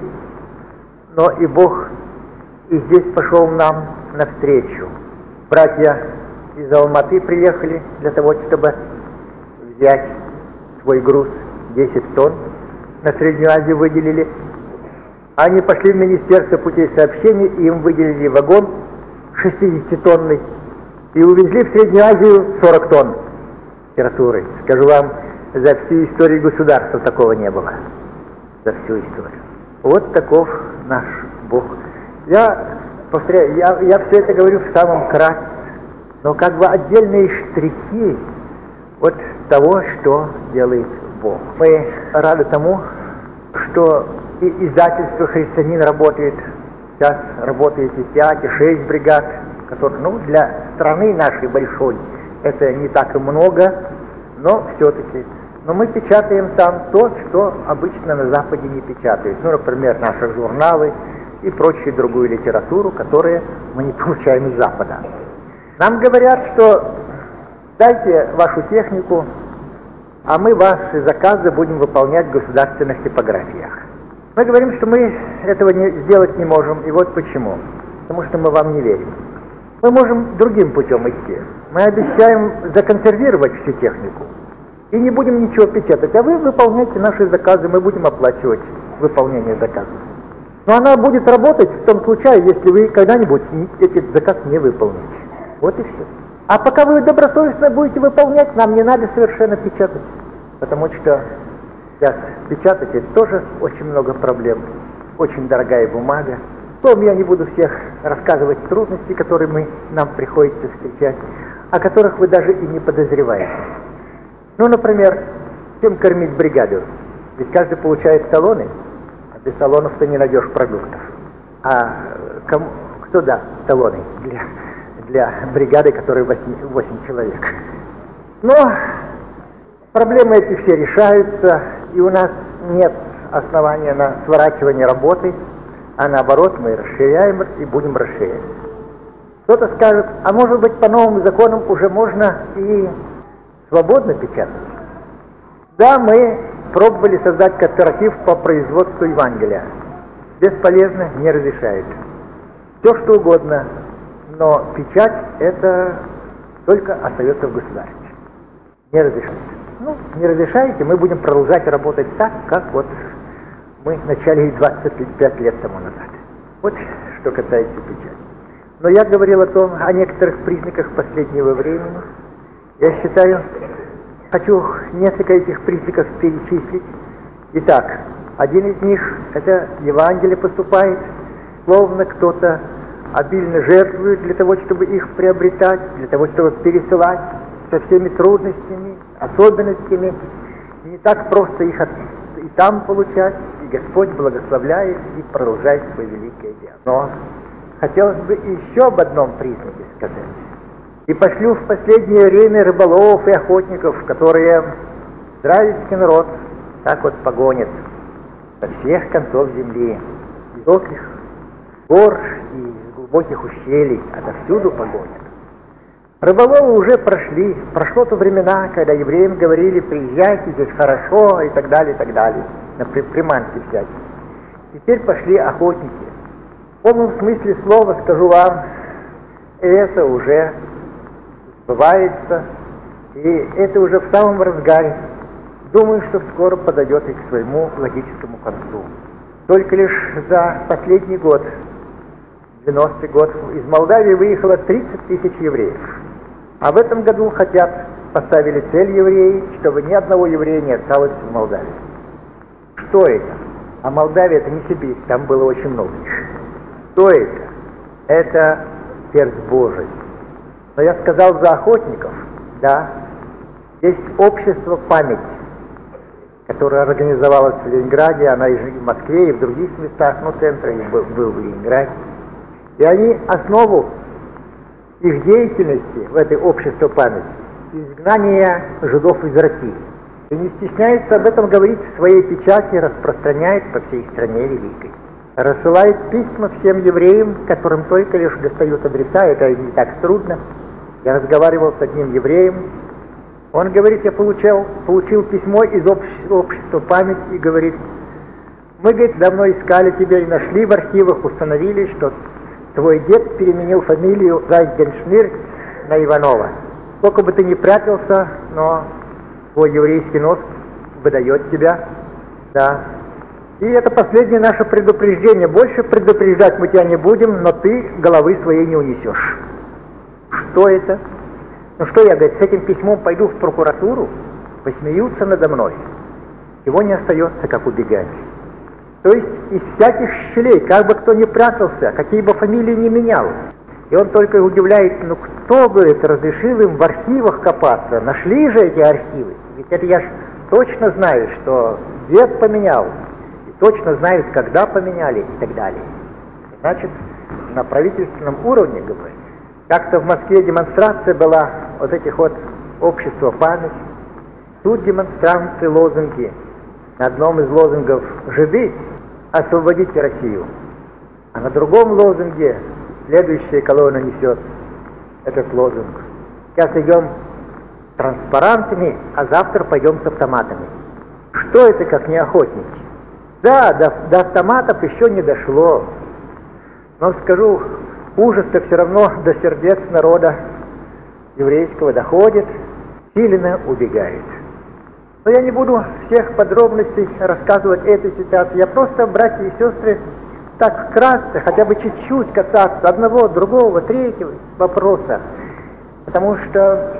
но и Бог и здесь пошел нам навстречу. Братья из Алматы приехали для того, чтобы взять свой груз 10 тонн. На Среднюю Азию выделили. Они пошли в Министерство путей сообщения, и им выделили вагон 60-тонный. И увезли в Среднюю Азию 40 тонн литературы. Скажу вам, за всю историю государства такого не было. За всю историю. Вот таков наш Бог. Я повторяю, я все это говорю в самом кратце, но как бы отдельные штрихи от того, что делает Бог. Мы рады тому, что и издательство «Христианин» работает. Сейчас работает и 5, и 6 бригад, которые, для страны нашей большой это не так и много, но все-таки. Но мы печатаем там то, что обычно на Западе не печатают. Например, наши журналы и прочую другую литературу, которую мы не получаем из Запада. Нам говорят, что дайте вашу технику, а мы ваши заказы будем выполнять в государственных типографиях. Мы говорим, что мы этого сделать не можем, и вот почему. Потому что мы вам не верим. Мы можем другим путем идти. Мы обещаем законсервировать всю технику и не будем ничего печатать, а вы выполняйте наши заказы, мы будем оплачивать выполнение заказов. Но она будет работать в том случае, если вы когда-нибудь этот заказ не выполните. Вот и все. А пока вы добросовестно будете выполнять, нам не надо совершенно печатать. Потому что сейчас печатать это тоже очень много проблем. Очень дорогая бумага. Потом я не буду всех рассказывать трудности, которые нам приходится встречать, о которых вы даже и не подозреваете. Например, чем кормить бригаду? Ведь каждый получает талоны. Без талонов-то не найдешь продуктов. А кто даст талоны для бригады, которой 8 человек? Но проблемы эти все решаются, и у нас нет основания на сворачивание работы, а наоборот мы расширяем и будем расширять. Кто-то скажет, а может быть по новым законам уже можно и свободно печатать? Да, мы пробовали создать кооператив по производству Евангелия. Бесполезно, не разрешает. Все что угодно, но печать это только остается в государстве. Не разрешает. Не разрешаете, мы будем продолжать работать так, как вот мы начали 25 лет тому назад. Вот что касается печати. Но я говорил о некоторых признаках последнего времени. Я считаю, хочу несколько этих признаков перечислить. Итак, один из них – это Евангелие поступает, словно кто-то обильно жертвует для того, чтобы их приобретать, для того, чтобы пересылать со всеми трудностями, особенностями. Не так просто их и там получать, и Господь благословляет и продолжает свое великое дело. Но хотелось бы еще об одном признаке сказать. И пошлю в последнее время рыболовов и охотников, которые израильский народ так вот погонят со всех концов земли, из высоких гор и из глубоких ущелий, отовсюду погонят. Рыболовы уже прошло то времена, когда евреям говорили, приезжайте, здесь хорошо, и так далее, на приманки всякие. Теперь пошли охотники. В полном смысле слова скажу вам, это уже сбывается, и это уже в самом разгаре. Думаю, что скоро подойдет и к своему логическому концу. Только лишь за последний год, 90-й год, из Молдавии выехало 30 тысяч евреев. А в этом году поставили цель евреи, чтобы ни одного еврея не осталось в Молдавии. Что это? А Молдавия — это не Сибирь, там было очень много. Что это? Это перст Божий. Но я сказал за охотников, да, есть общество памяти, которое организовалось в Ленинграде, она и в Москве, и в других местах, но центр был в Ленинграде. И они основу их деятельности в этой обществе памяти — изгнание жидов из России. И не стесняется об этом говорить в своей печати, распространяет по всей стране великой. Рассылает письма всем евреям, которым только лишь достают адреса, это не так трудно. Я разговаривал с одним евреем, он говорит, я получил письмо из общества памяти и говорит, мы, говорит, давно искали тебя и нашли в архивах, установили, что твой дед переменил фамилию Зайгеншнир на Иванова. Сколько бы ты ни прятался, но твой еврейский нос выдает тебя, да. И это последнее наше предупреждение. Больше предупреждать мы тебя не будем, но ты головы своей не унесешь. Что это? Ну что я, говорит, с этим письмом пойду в прокуратуру, посмеются надо мной. Его не остается, как убегать. То есть из всяких щелей, как бы кто ни прятался, какие бы фамилии ни менял. И он только удивляет, ну кто, говорит, разрешил им в архивах копаться? Нашли же эти архивы. Ведь это я ж точно знаю, что дед поменял. И точно знают, когда поменяли и так далее. Значит, на правительственном уровне, говорит, как-то в Москве демонстрация была вот этих вот общества памяти. Тут демонстрации, лозунги. На одном из лозунгов «Жиды, освободите Россию». А на другом лозунге следующая колонна несет этот лозунг. Сейчас идем транспарантами, а завтра пойдем с автоматами. Что это, как не охотники? Да, до автоматов еще не дошло. Но скажу, ужас-то все равно до сердец народа еврейского доходит, сильно убегает. Но я не буду всех подробностей рассказывать этой ситуации. Я просто, братья и сестры, так вкратце, хотя бы чуть-чуть касаться одного, другого, третьего вопроса. Потому что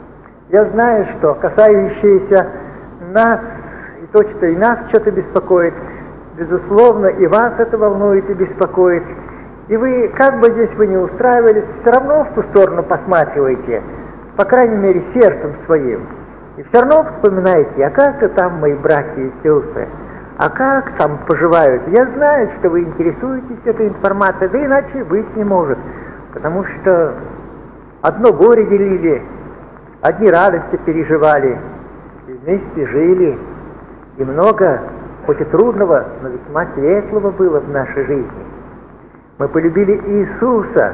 я знаю, что касающиеся нас, и то, что и нас что-то беспокоит, безусловно, и вас это волнует и беспокоит. И вы, как бы здесь вы ни устраивались, все равно в ту сторону посматриваете, по крайней мере, сердцем своим. И все равно вспоминаете, а как же там мои братья и сестры, а как там поживают. Я знаю, что вы интересуетесь этой информацией, да иначе быть не может, потому что одно горе делили, одни радости переживали, и вместе жили, и много, хоть и трудного, но весьма светлого было в нашей жизни. Мы полюбили Иисуса,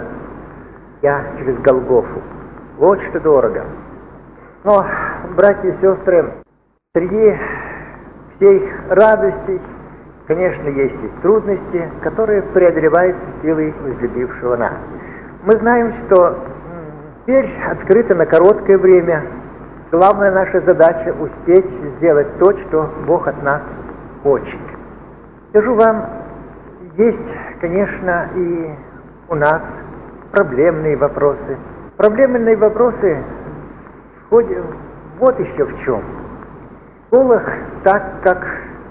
я через Голгофу. Вот что дорого. Но, братья и сестры, среди всей радости, конечно, есть и трудности, которые преодолеваются силой возлюбившего нас. Мы знаем, что теперь открыто на короткое время. Главная наша задача — успеть сделать то, что Бог от нас хочет. Скажу вам, есть, конечно, и у нас проблемные вопросы. Проблемные вопросы вот еще в чем. В школах, так как,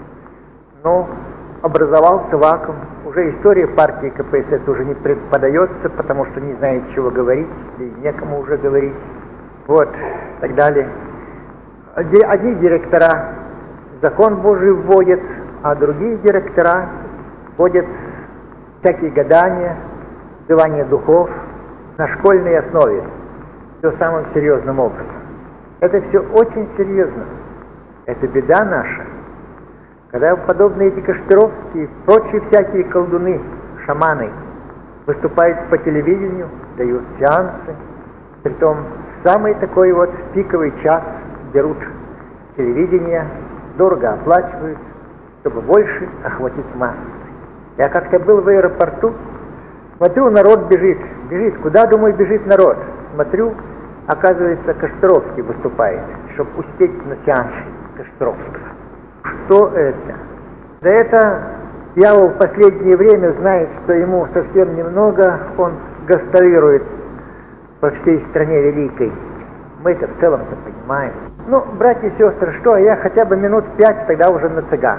образовался вакуум, уже история партии КПСС уже не преподается, потому что не знает, чего говорить, и некому уже говорить, вот, и так далее. Одни директора закон Божий вводят, а другие директора вводят всякие гадания, взывание духов на школьной основе, все самым серьезным образом. Это все очень серьезно. Это беда наша. Когда подобные эти Кашпировские и прочие всякие колдуны, шаманы выступают по телевидению, дают сеансы, притом самый такой вот пиковый час берут телевидение, дорого оплачивают, чтобы больше охватить массы. Я как-то был в аэропорту, смотрю, народ бежит. Куда, думаю, бежит народ? Смотрю, оказывается, Кашпировский выступает, чтобы успеть на сеанс Кашпировского. Что это? Да это дьявол в последнее время знает, что ему совсем немного, он гастролирует по всей стране великой. Мы это в целом-то понимаем. Ну, братья и сестры, что, я хотя бы минут 5 тогда уже на цыган.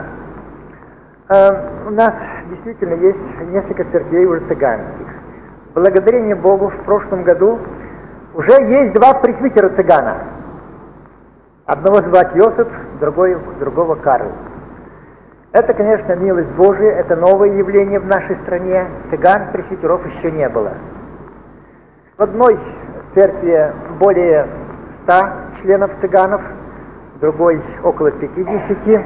У нас действительно есть несколько церквей уже цыганских. Благодарение Богу, в прошлом году уже есть 2 пресвитера цыгана. Одного звать Йосиф, другого Карл. Это, конечно, милость Божия, это новое явление в нашей стране. Цыган, пресвитеров еще не было. В одной церкви более 100 членов цыганов, в другой около 50.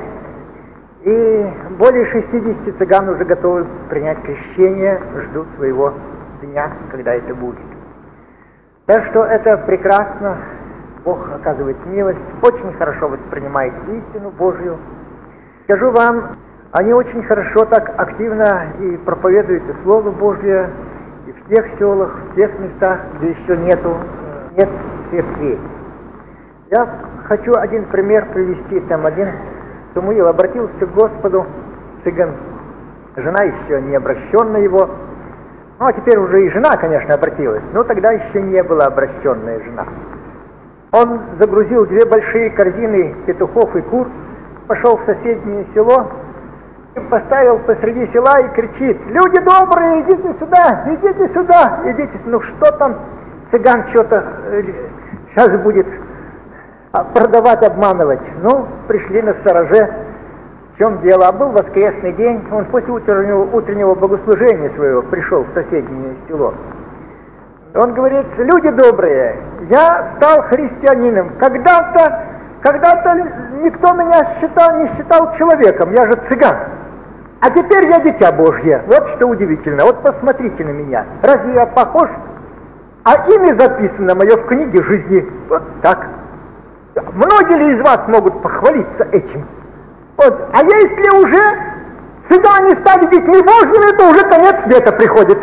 И более 60 цыган уже готовы принять крещение, ждут своего дня, когда это будет. Так что это прекрасно, Бог оказывает милость, очень хорошо воспринимает истину Божью. Скажу вам, они очень хорошо так активно и проповедуют и Слово Божье, и в тех селах, в тех местах, где еще нет церквей. Я хочу один пример привести. Там один Самуил обратился к Господу, цыган, жена еще не обращенная его, ну а теперь уже и жена, конечно, обратилась, но тогда еще не была обращенная жена. Он загрузил 2 большие корзины петухов и кур, пошел в соседнее село, поставил посреди села и кричит: «Люди добрые, идите сюда, идите сюда, идите!» Ну что там, цыган что-то сейчас будет продавать, обманывать. Ну, пришли на стороже. В чем дело? А был воскресный день, он после утреннего богослужения своего пришел в соседнее село. Он говорит: «Люди добрые, я стал христианином. Когда-то никто меня не считал человеком, я же цыган. А теперь я дитя Божье. Вот что удивительно. Вот посмотрите на меня. Разве я похож? А имя записано мое в книге жизни. Вот так. Многие ли из вас могут похвалиться этим? Вот. А если уже цыгане стали детьми Божьими, то уже конец света приходит».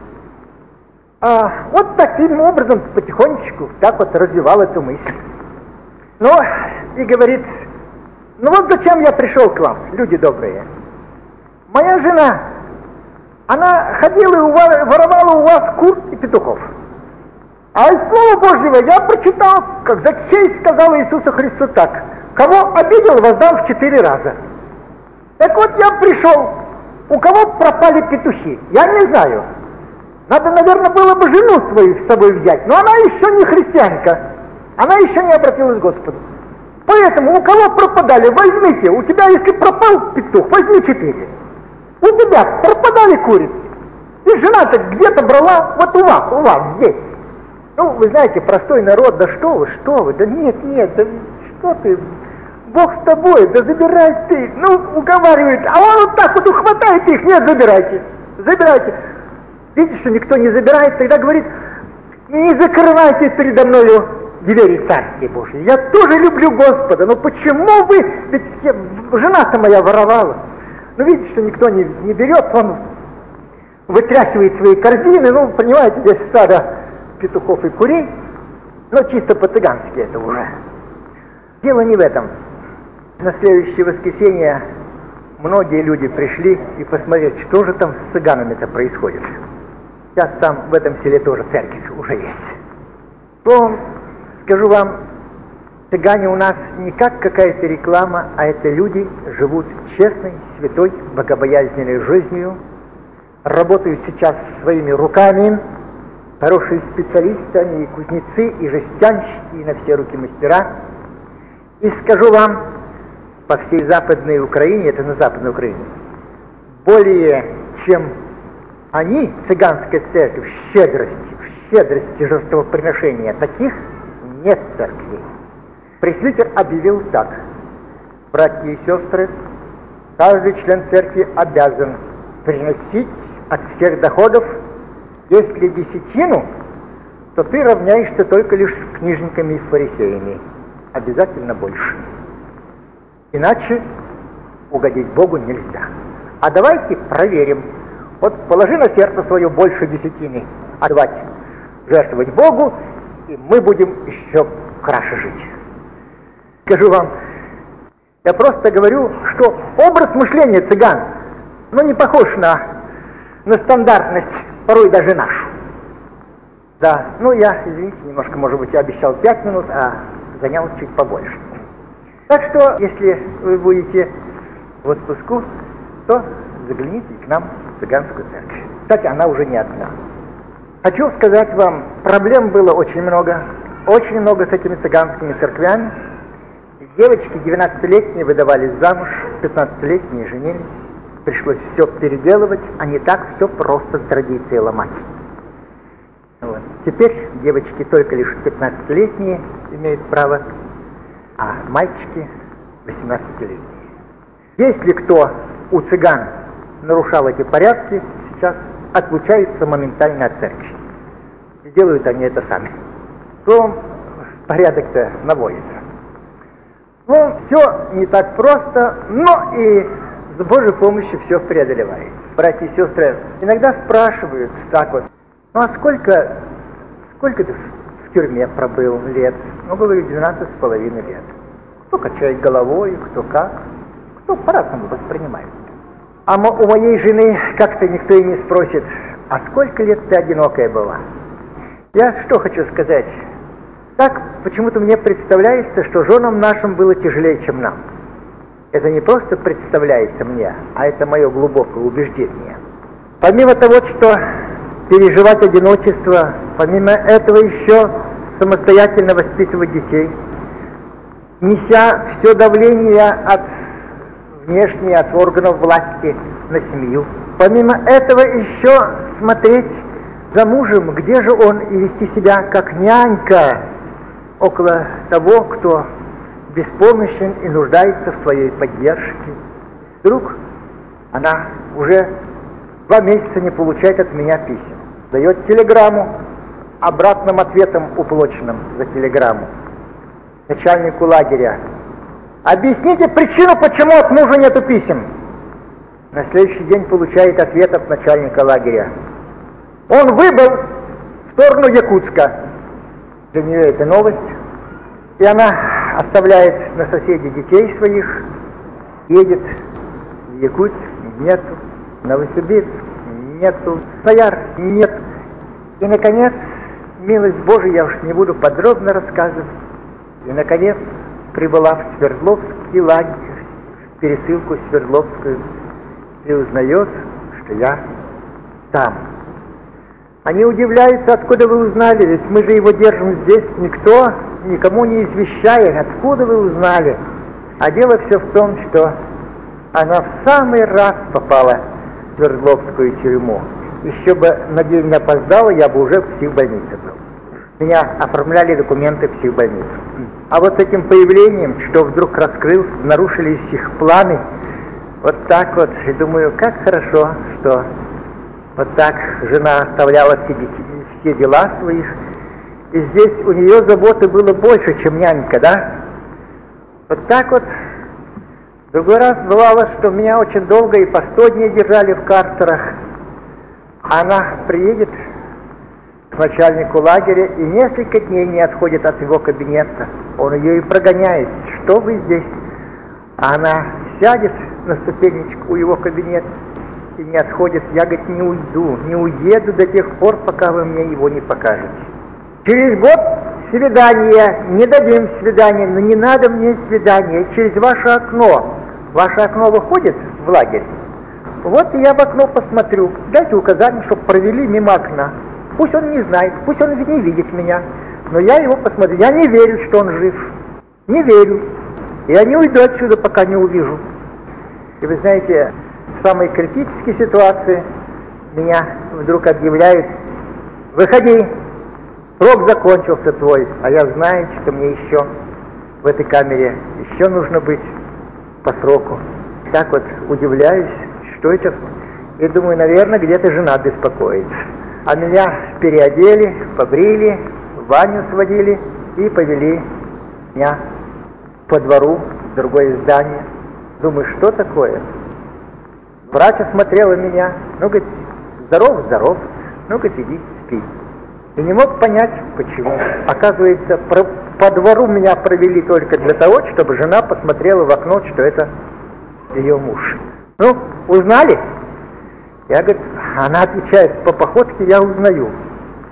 Вот таким образом потихонечку так вот развивал эту мысль. Ну, и говорит: «Ну вот зачем я пришел к вам, люди добрые. Моя жена, она ходила и воровала у вас кур и петухов. А из Слова Божьего я прочитал, как Закхей сказал Иисусу Христу так: кого обидел, воздам в 4 раза. Так вот я пришел, у кого пропали петухи, я не знаю. Надо, наверное, было бы жену свою с собой взять, но она еще не христианка, она еще не обратилась к Господу. Поэтому у кого пропадали, возьмите, у тебя, если пропал петух, возьми 4. У тебя пропадали курицы, и жена-то где-то брала, вот у вас здесь. Ну, вы знаете, простой народ, да что вы, да нет, да что ты, Бог с тобой, да забирай ты, ну, уговаривает, а он вот так вот ухватает их, нет, забирайте. Видите, что никто не забирает, тогда говорит: не закрывайте передо мною двери Царствия Божьей. Я тоже люблю Господа, но почему вы, ведь жена-то моя воровала. Ну, видите, что никто не берет, он вытряхивает свои корзины, ну, понимаете, здесь стадо петухов и курей, но чисто по-цыгански это уже. Дело не в этом. На следующее воскресенье многие люди пришли и посмотреть, что же там с цыганами-то происходит. Сейчас там в этом селе тоже церковь уже есть. Словом, скажу вам, цыгане у нас не как какая-то реклама, а это люди живут честной, святой, богобоязненной жизнью, работают сейчас своими руками, хорошие специалисты, они и кузнецы, и жестянщики, и на все руки мастера. И скажу вам, по всей Западной Украине, это на Западной Украине, более чем они, цыганская церковь, в щедрости жертвоприношения, таких нет церквей. Пресвитер объявил так: братья и сестры, каждый член церкви обязан приносить от всех доходов, если десятину, то ты равняешься только лишь с книжниками и фарисеями, обязательно больше. Иначе угодить Богу нельзя. А давайте проверим. Вот положи на сердце свое больше десятины отдавать, жертвовать Богу, и мы будем еще краше жить. Скажу вам, я просто говорю, что образ мышления цыган, не похож на стандартность, порой даже нашу. Да, ну я, извините, немножко, может быть, я обещал 5 минут, а занял чуть побольше. Так что, если вы будете в отпуску, то загляните к нам в цыганскую церковь. Кстати, она уже не одна. Хочу сказать вам, проблем было очень много с этими цыганскими церквями. Девочки 12-летние выдавались замуж, 15-летние женились. Пришлось все переделывать, а не так все просто с традицией ломать. Вот. Теперь девочки только лишь 15-летние имеют право, а мальчики 18-летние. Если кто у цыган нарушал эти порядки, сейчас отлучаются моментально от церкви. И делают они это сами. Словом, порядок-то наводится. Ну, все не так просто, но и с Божьей помощью все преодолевает. Братья и сестры иногда спрашивают так вот: ну а сколько ты в тюрьме пробыл лет? Ну, говорю, 12,5 лет. Кто качает головой, кто как, кто по-разному воспринимает. А у моей жены как-то никто и не спросит: а сколько лет ты одинокая была? Я что хочу сказать? Так почему-то мне представляется, что женам нашим было тяжелее, чем нам. Это не просто представляется мне, а это мое глубокое убеждение. Помимо того, что переживать одиночество, помимо этого еще самостоятельно воспитывать детей, неся все давление внешнее от органов власти на семью. Помимо этого еще смотреть за мужем, где же он, и вести себя как нянька около того, кто беспомощен и нуждается в своей поддержке. Вдруг она уже 2 месяца не получает от меня писем. Дает телеграмму, обратным ответом уплоченным за телеграмму начальнику лагеря: объясните причину, почему от мужа нету писем. На следующий день получает ответ от начальника лагеря: он выбыл в сторону Якутска. Для нее это новость. И она оставляет на соседей детей своих, едет в Якутск, нету, Новосибирск, нету, Саяр, нет. И, наконец, милость Божия, я уж не буду подробно рассказывать, и, наконец, прибыла в Свердловский лагерь, в пересылку Свердловскую, и узнает, что я там. Они удивляются: откуда вы узнали, ведь мы же его держим здесь, никто никому не извещая, откуда вы узнали? А дело все в том, что она в самый раз попала в Свердловскую тюрьму. Еще бы на день не опоздала, я бы уже в психбольнице был. Меня оформляли документы в психбольницу. А вот с этим появлением, что вдруг раскрылось, нарушились их планы, вот так вот, и думаю, как хорошо, что вот так жена оставляла все дела своих, и здесь у нее заботы было больше, чем нянька, да? Вот так вот. В другой раз бывало, что меня очень долго и по 100 дней держали в карцерах. Она приедет к начальнику лагеря и несколько дней не отходит от его кабинета. Он ее и прогоняет: что вы здесь? А она сядет на ступенечку у его кабинета и не отходит. Я, говорит, не уйду, не уеду до тех пор, пока вы мне его не покажете. Через год свидание, не дадим свидания, но не надо мне свидания, через ваше окно. Ваше окно выходит в лагерь? Вот я в окно посмотрю, дайте указание, чтобы провели мимо окна. Пусть он не знает, пусть он не видит меня, но я его посмотрю. Я не верю, что он жив. Не верю. Я не уйду отсюда, пока не увижу. И вы знаете, в самой критической ситуации меня вдруг объявляют: выходи, срок закончился твой. А я знаю, что мне еще в этой камере еще нужно быть по сроку. Так вот удивляюсь, что это. И думаю, наверное, где-то жена беспокоится. А меня переодели, побрили, в баню сводили и повели меня по двору в другое здание. Думаю, что такое? Врач осмотрела меня, ну, говорит, здоров, здоров, ну, говорит, иди, спи. И не мог понять, почему. Оказывается, по двору меня провели только для того, чтобы жена посмотрела в окно, что это ее муж. Ну, узнали? Я, говорит, она отвечает: по походке я узнаю.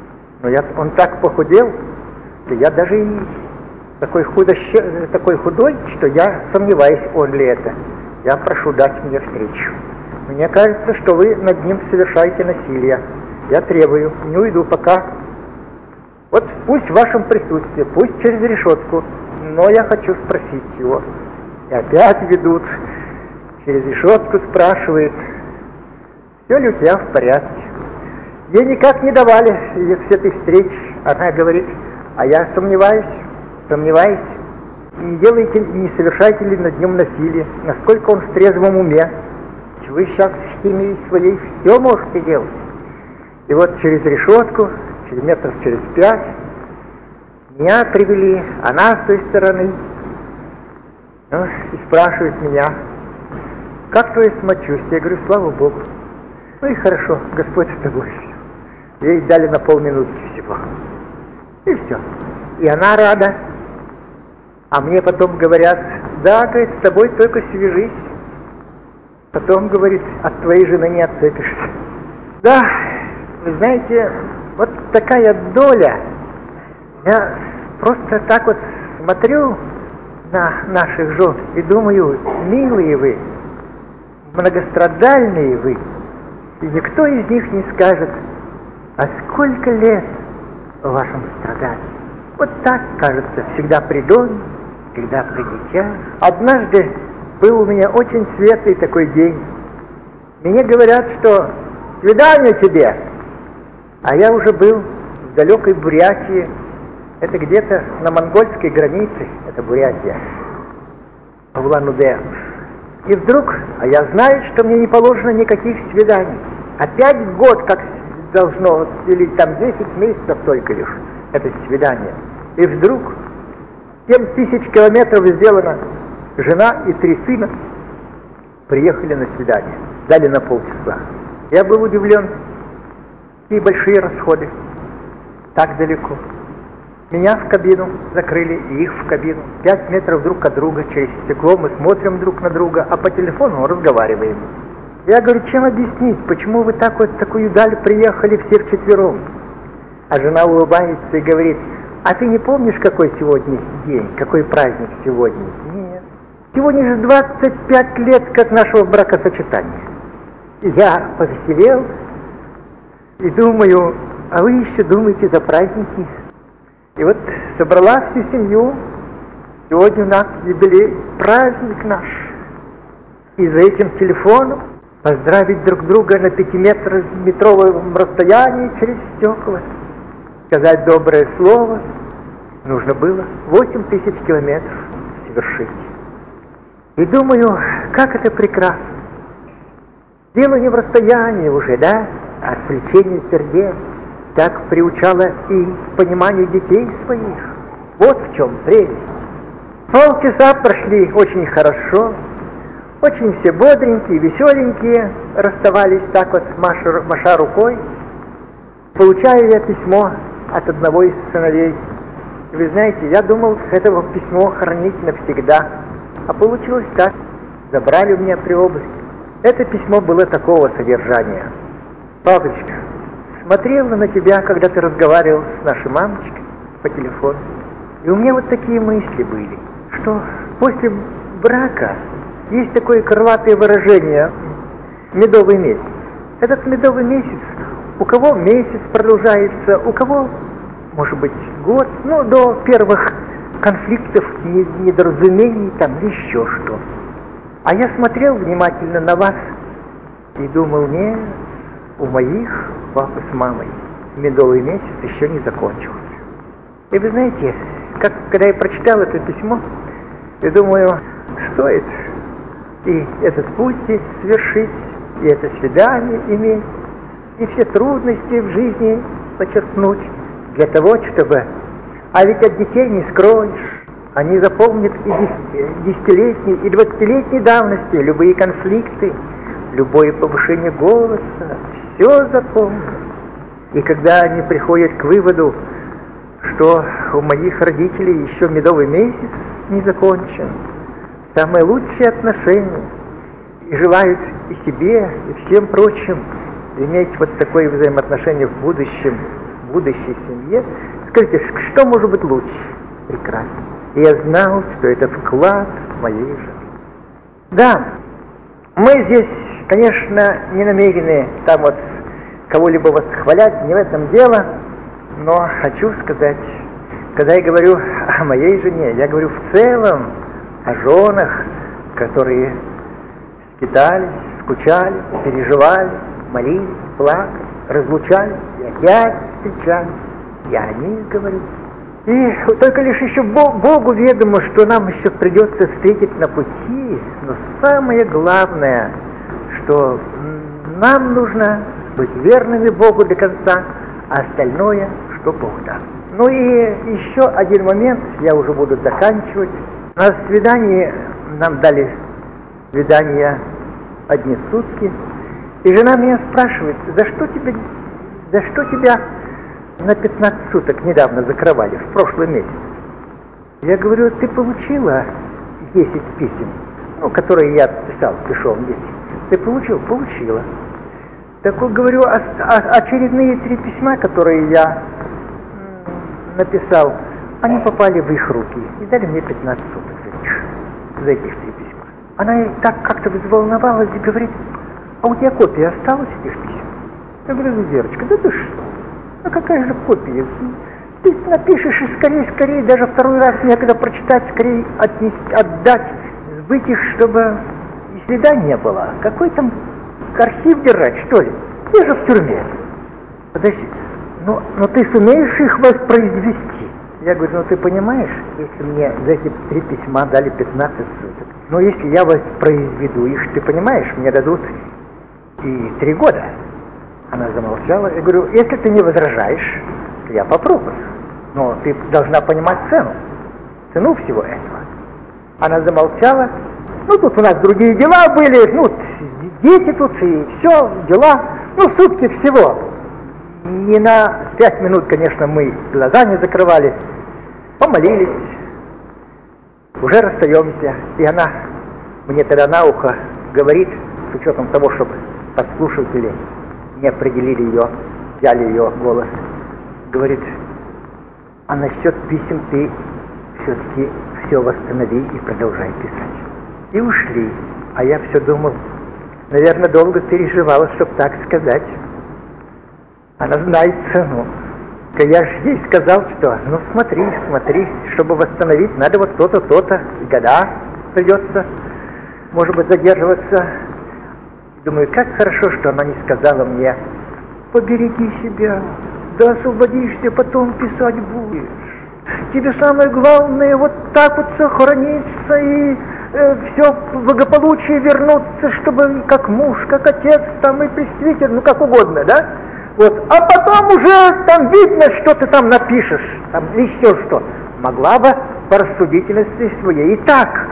Но он так похудел, что я даже и такой худой, что я сомневаюсь, он ли это. Я прошу дать мне встречу. Мне кажется, что вы над ним совершаете насилие. Я требую, не уйду пока. Вот пусть в вашем присутствии, пусть через решетку, но я хочу спросить его. И опять ведут, через решетку спрашивает, все ли у тебя в порядке. Ей никак не давали с этой встречи. Она говорит, а я сомневаюсь, не совершаете ли над ним насилие, насколько он в трезвом уме. Вы сейчас с химией своей все можете делать. И вот через решетку, метров через 5, меня привели, она с той стороны, и спрашивает меня, как твое самочувствие? Я говорю, слава Богу. Ну и хорошо, Господь с тобой. Ей дали на полминутки всего. И все. И она рада. А мне потом говорят, да, говорит, с тобой только свяжись. Потом, говорит, от твоей жены не отцепишься. Да, вы знаете, вот такая доля. Я просто так вот смотрю на наших жен и думаю, милые вы, многострадальные вы, и никто из них не скажет, а сколько лет в вашем страдании. Вот так, кажется, всегда при доме, всегда при детях. Однажды был у меня очень светлый такой день. Мне говорят, что свидание тебе. А я уже был в далекой Бурятии. Это где-то на монгольской границе, это Бурятия, в Улан-Удэ. И вдруг, а я знаю, что мне не положено никаких свиданий. Опять год, как должно, или там 10 месяцев только лишь, это свидание. И вдруг 7000 километров сделано. Жена и 3 сына приехали на свидание, дали на полчаса. Я был удивлен, какие большие расходы, так далеко. Меня в кабину закрыли, и их в кабину. 5 метров друг от друга, через стекло мы смотрим друг на друга, а по телефону разговариваем. Я говорю, чем объяснить, почему вы так вот такую даль приехали все вчетвером? А жена улыбается и говорит, а ты не помнишь, какой сегодня день, какой праздник сегодня? Нет. Сегодня же 25 лет как нашего бракосочетания. И я повеселел и думаю, а вы еще думаете за праздники? И вот собрала всю семью, сегодня у нас юбилей, праздник наш. И за этим телефоном поздравить друг друга на 5-метровом расстоянии через стекла, сказать доброе слово, нужно было 8000 километров совершить. И думаю, как это прекрасно. Дело не в расстоянии уже, да, а в влечении сердец. Так приучало и понимание детей своих. Вот в чем прелесть. Полчаса прошли очень хорошо, очень все бодренькие, веселенькие, расставались так вот, маша рукой. Получаю я письмо от одного из сыновей. И вы знаете, я думал, это письмо хранить навсегда. А получилось так. Забрали у меня при обыске. Это письмо было такого содержания. Папочка, смотрела на тебя, когда ты разговаривал с нашей мамочкой по телефону. И у меня вот такие мысли были, что после брака есть такое крылатое выражение «медовый месяц». Этот медовый месяц, у кого месяц продолжается, у кого, может быть, год, ну, до первых конфликтов, недоразумений, там, еще что. А я смотрел внимательно на вас и думал, нет, у моих папы с мамой медовый месяц еще не закончился. И вы знаете, когда я прочитал это письмо, я думаю, стоит и этот путь совершить, и это свидание иметь, и все трудности в жизни подчеркнуть для того, чтобы... А ведь от детей не скроешь, они запомнят и 10-летней, и 20-летней давности любые конфликты, любое повышение голоса, все запомнят. И когда они приходят к выводу, что у моих родителей еще медовый месяц не закончен, самые лучшие отношения, и желают и себе, и всем прочим иметь вот такое взаимоотношение в будущем будущей семье. Скажите, что может быть лучше? Прекрасно. И я знал, что это вклад моей жены. Да, мы здесь, конечно, не намерены там вот кого-либо восхвалять, не в этом дело, но хочу сказать, когда я говорю о моей жене, я говорю в целом о женах, которые скитались, скучали, переживали, молились, плакали, разлучались и опять встречались. И о них говорю. И только лишь еще Богу ведомо, что нам еще придется встретить на пути, но самое главное, что нам нужно быть верными Богу до конца, а остальное, что Бог даст. Ну и еще один момент, я уже буду заканчивать. На свидании нам дали свидание одни сутки, и жена меня спрашивает, за что тебя на 15 суток недавно закрывали, в прошлый месяц? Я говорю, ты получила 10 писем, которые я писал 10. Ты получил? Получила. Так вот, говорю, очередные 3 письма, которые я написал, они попали в их руки и дали мне 15 суток за этих 3 письма. Она так как-то взволновалась и говорит, а у тебя копия осталась этих писем? Я говорю, Верочка, да ты что? А какая же копия? Ты напишешь и скорее, даже второй раз некогда прочитать, скорее отдать, сбыть их, чтобы и следа не было. Какой там архив держать, что ли? Ты же в тюрьме. Подожди, но ты сумеешь их воспроизвести? Я говорю, ты понимаешь, если мне за эти 3 письма дали 15 суток, но если я воспроизведу их, ты понимаешь, мне дадут и 3 года. Она замолчала. Я говорю, если ты не возражаешь, то я попробую. Но ты должна понимать цену всего этого. Она замолчала. Тут у нас другие дела были, дети тут и все, дела. Сутки всего. Не на 5 минут, конечно, мы глаза не закрывали. Помолились. Уже расстаемся. И она мне тогда на ухо говорит, с учетом того, чтобы подслушиватели не определили ее, взяли ее голос, говорит, а насчет писем ты все-таки все восстанови и продолжай писать. И ушли. А я все думал, наверное, долго переживала, чтобы так сказать. Она знает цену. Я же ей сказал, что, смотри, чтобы восстановить, надо вот то-то, то-то, и года придется, может быть, задерживаться. Думаю, как хорошо, что она не сказала мне, побереги себя, да освободишься, потом писать будешь. Тебе самое главное вот так вот сохраниться и все в благополучие вернуться, чтобы как муж, как отец, там и пресвитер, как угодно, да? Вот. А потом уже там видно, что ты там напишешь, там еще что. Могла бы по рассудительности своей и так.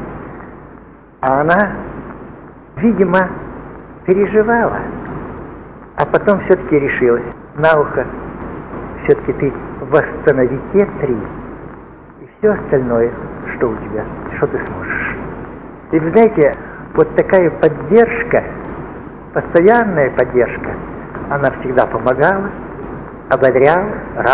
А она, видимо, переживала, а потом все-таки решилась. На ухо, все-таки ты восстанови те 3, и все остальное, что у тебя, что ты сможешь. И вы знаете, вот такая поддержка, постоянная поддержка, она всегда помогала, ободряла,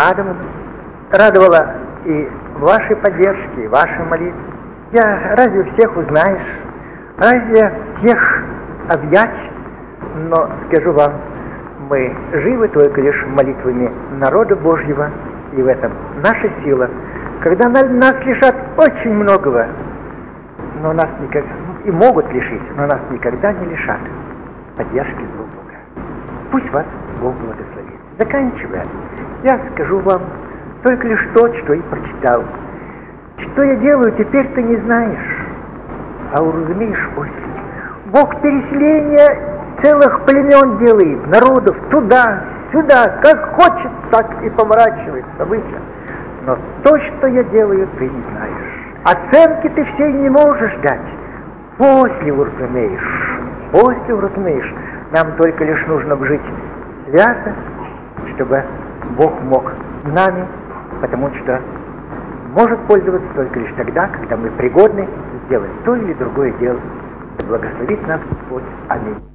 радовала и вашей поддержке, и вашей молитве. Разве всех узнаешь, разве всех объять? Но скажу вам, мы живы только лишь молитвами народа Божьего, и в этом наша сила. Когда нас лишат очень многого, но нас никогда, и могут лишить, но нас никогда не лишат поддержки друг Бога. Пусть вас Бог благословит. Заканчивая, я скажу вам только лишь то, что и прочитал. Что я делаю, теперь ты не знаешь, а уразумеешь после. Бог переселение целых племен делает, народов, туда, сюда, как хочет, так и поворачивает события. Но то, что я делаю, ты не знаешь. Оценки ты всей не можешь дать. После уразумеешь. Нам только лишь нужно жить свято, чтобы Бог мог нами, потому что может пользоваться только лишь тогда, когда мы пригодны сделать то или другое дело. Благословит нас Господь. Аминь.